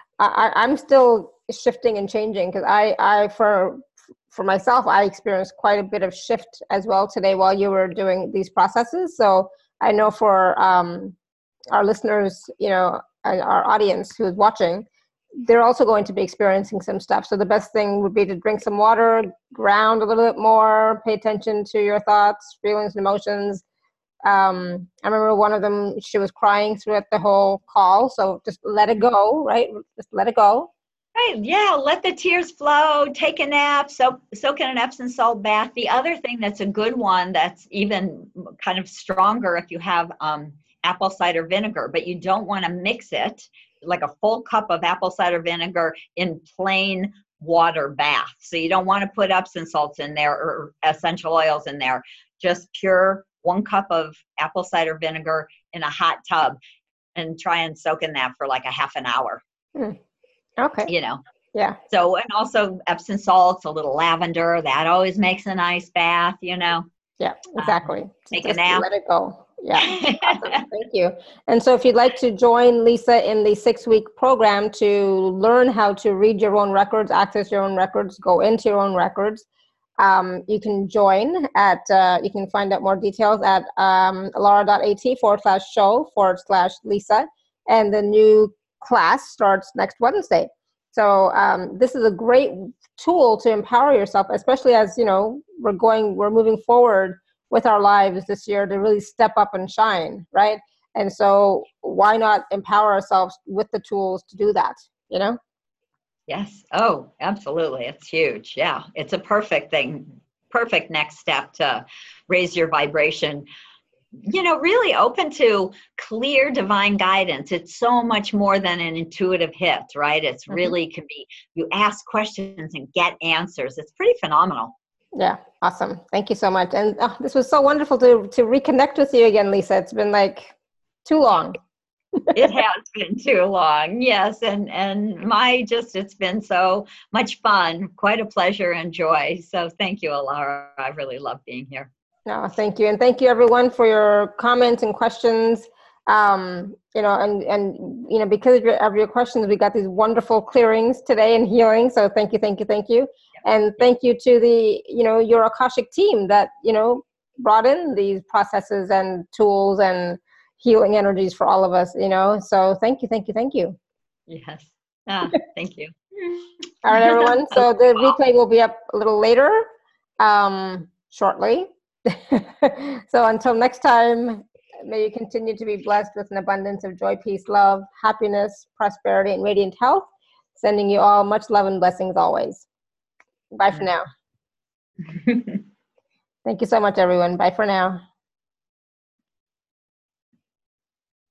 I, I, I'm still shifting and changing because I, I for for myself, I experienced quite a bit of shift as well today while you were doing these processes. So I know for um, our listeners, you know, and our audience who's watching, they're also going to be experiencing some stuff. So the best thing would be to drink some water, ground a little bit more, pay attention to your thoughts, feelings, and emotions. Um, I remember one of them, she was crying throughout the whole call. So just let it go, right? Just let it go. Right. Yeah. Let the tears flow. Take a nap. Soak, soak in an Epsom salt bath. The other thing that's a good one that's even kind of stronger if you have um, apple cider vinegar, but you don't want to mix it, like a full cup of apple cider vinegar in plain water bath. So you don't want to put Epsom salts in there or essential oils in there. Just pure one cup of apple cider vinegar in a hot tub, and try and soak in that for like a half an hour. Hmm. Okay. You know? Yeah. So, and also Epsom salts, a little lavender, that always makes a nice bath, you know? Yeah, exactly. Um, take Just a nap. let it go. Yeah. Awesome. Thank you. And so if you'd like to join Lisa in the six-week program to learn how to read your own records, access your own records, go into your own records, um, you can join at, uh, you can find out more details at um, alara.at forward slash show forward slash Lisa. And the new class starts next Wednesday. So um, this is a great tool to empower yourself, especially as, you know, we're going, we're moving forward with our lives this year to really step up and shine, right? And so why not empower ourselves with the tools to do that, you know? Yes. Oh, absolutely. It's huge. Yeah. It's a perfect thing, perfect next step to raise your vibration. You know, really open to clear divine guidance. It's so much more than an intuitive hit, right? It's really mm-hmm. can be, you ask questions and get answers. It's pretty phenomenal. Yeah. Awesome. Thank you so much. And oh, this was so wonderful to, to reconnect with you again, Lisa. It's been like too long. It has been too long. Yes. And, and my, just, it's been so much fun, quite a pleasure and joy. So thank you, Alara. I really love being here. No, thank you. And thank you everyone for your comments and questions. Um, you know, and, and, you know, because of your, of your questions, we got these wonderful clearings today and healing. So thank you, thank you, thank you. And thank you to the, you know, your Akashic team that, you know, brought in these processes and tools and healing energies for all of us, you know. So thank you, thank you, thank you. Yes. Ah, thank you. All right, everyone. So the replay will be up a little later, um, shortly. So until next time, may you continue to be blessed with an abundance of joy, peace, love, happiness, prosperity, and radiant health. Sending you all much love and blessings always. Bye for now. Thank you so much, everyone. Bye for now.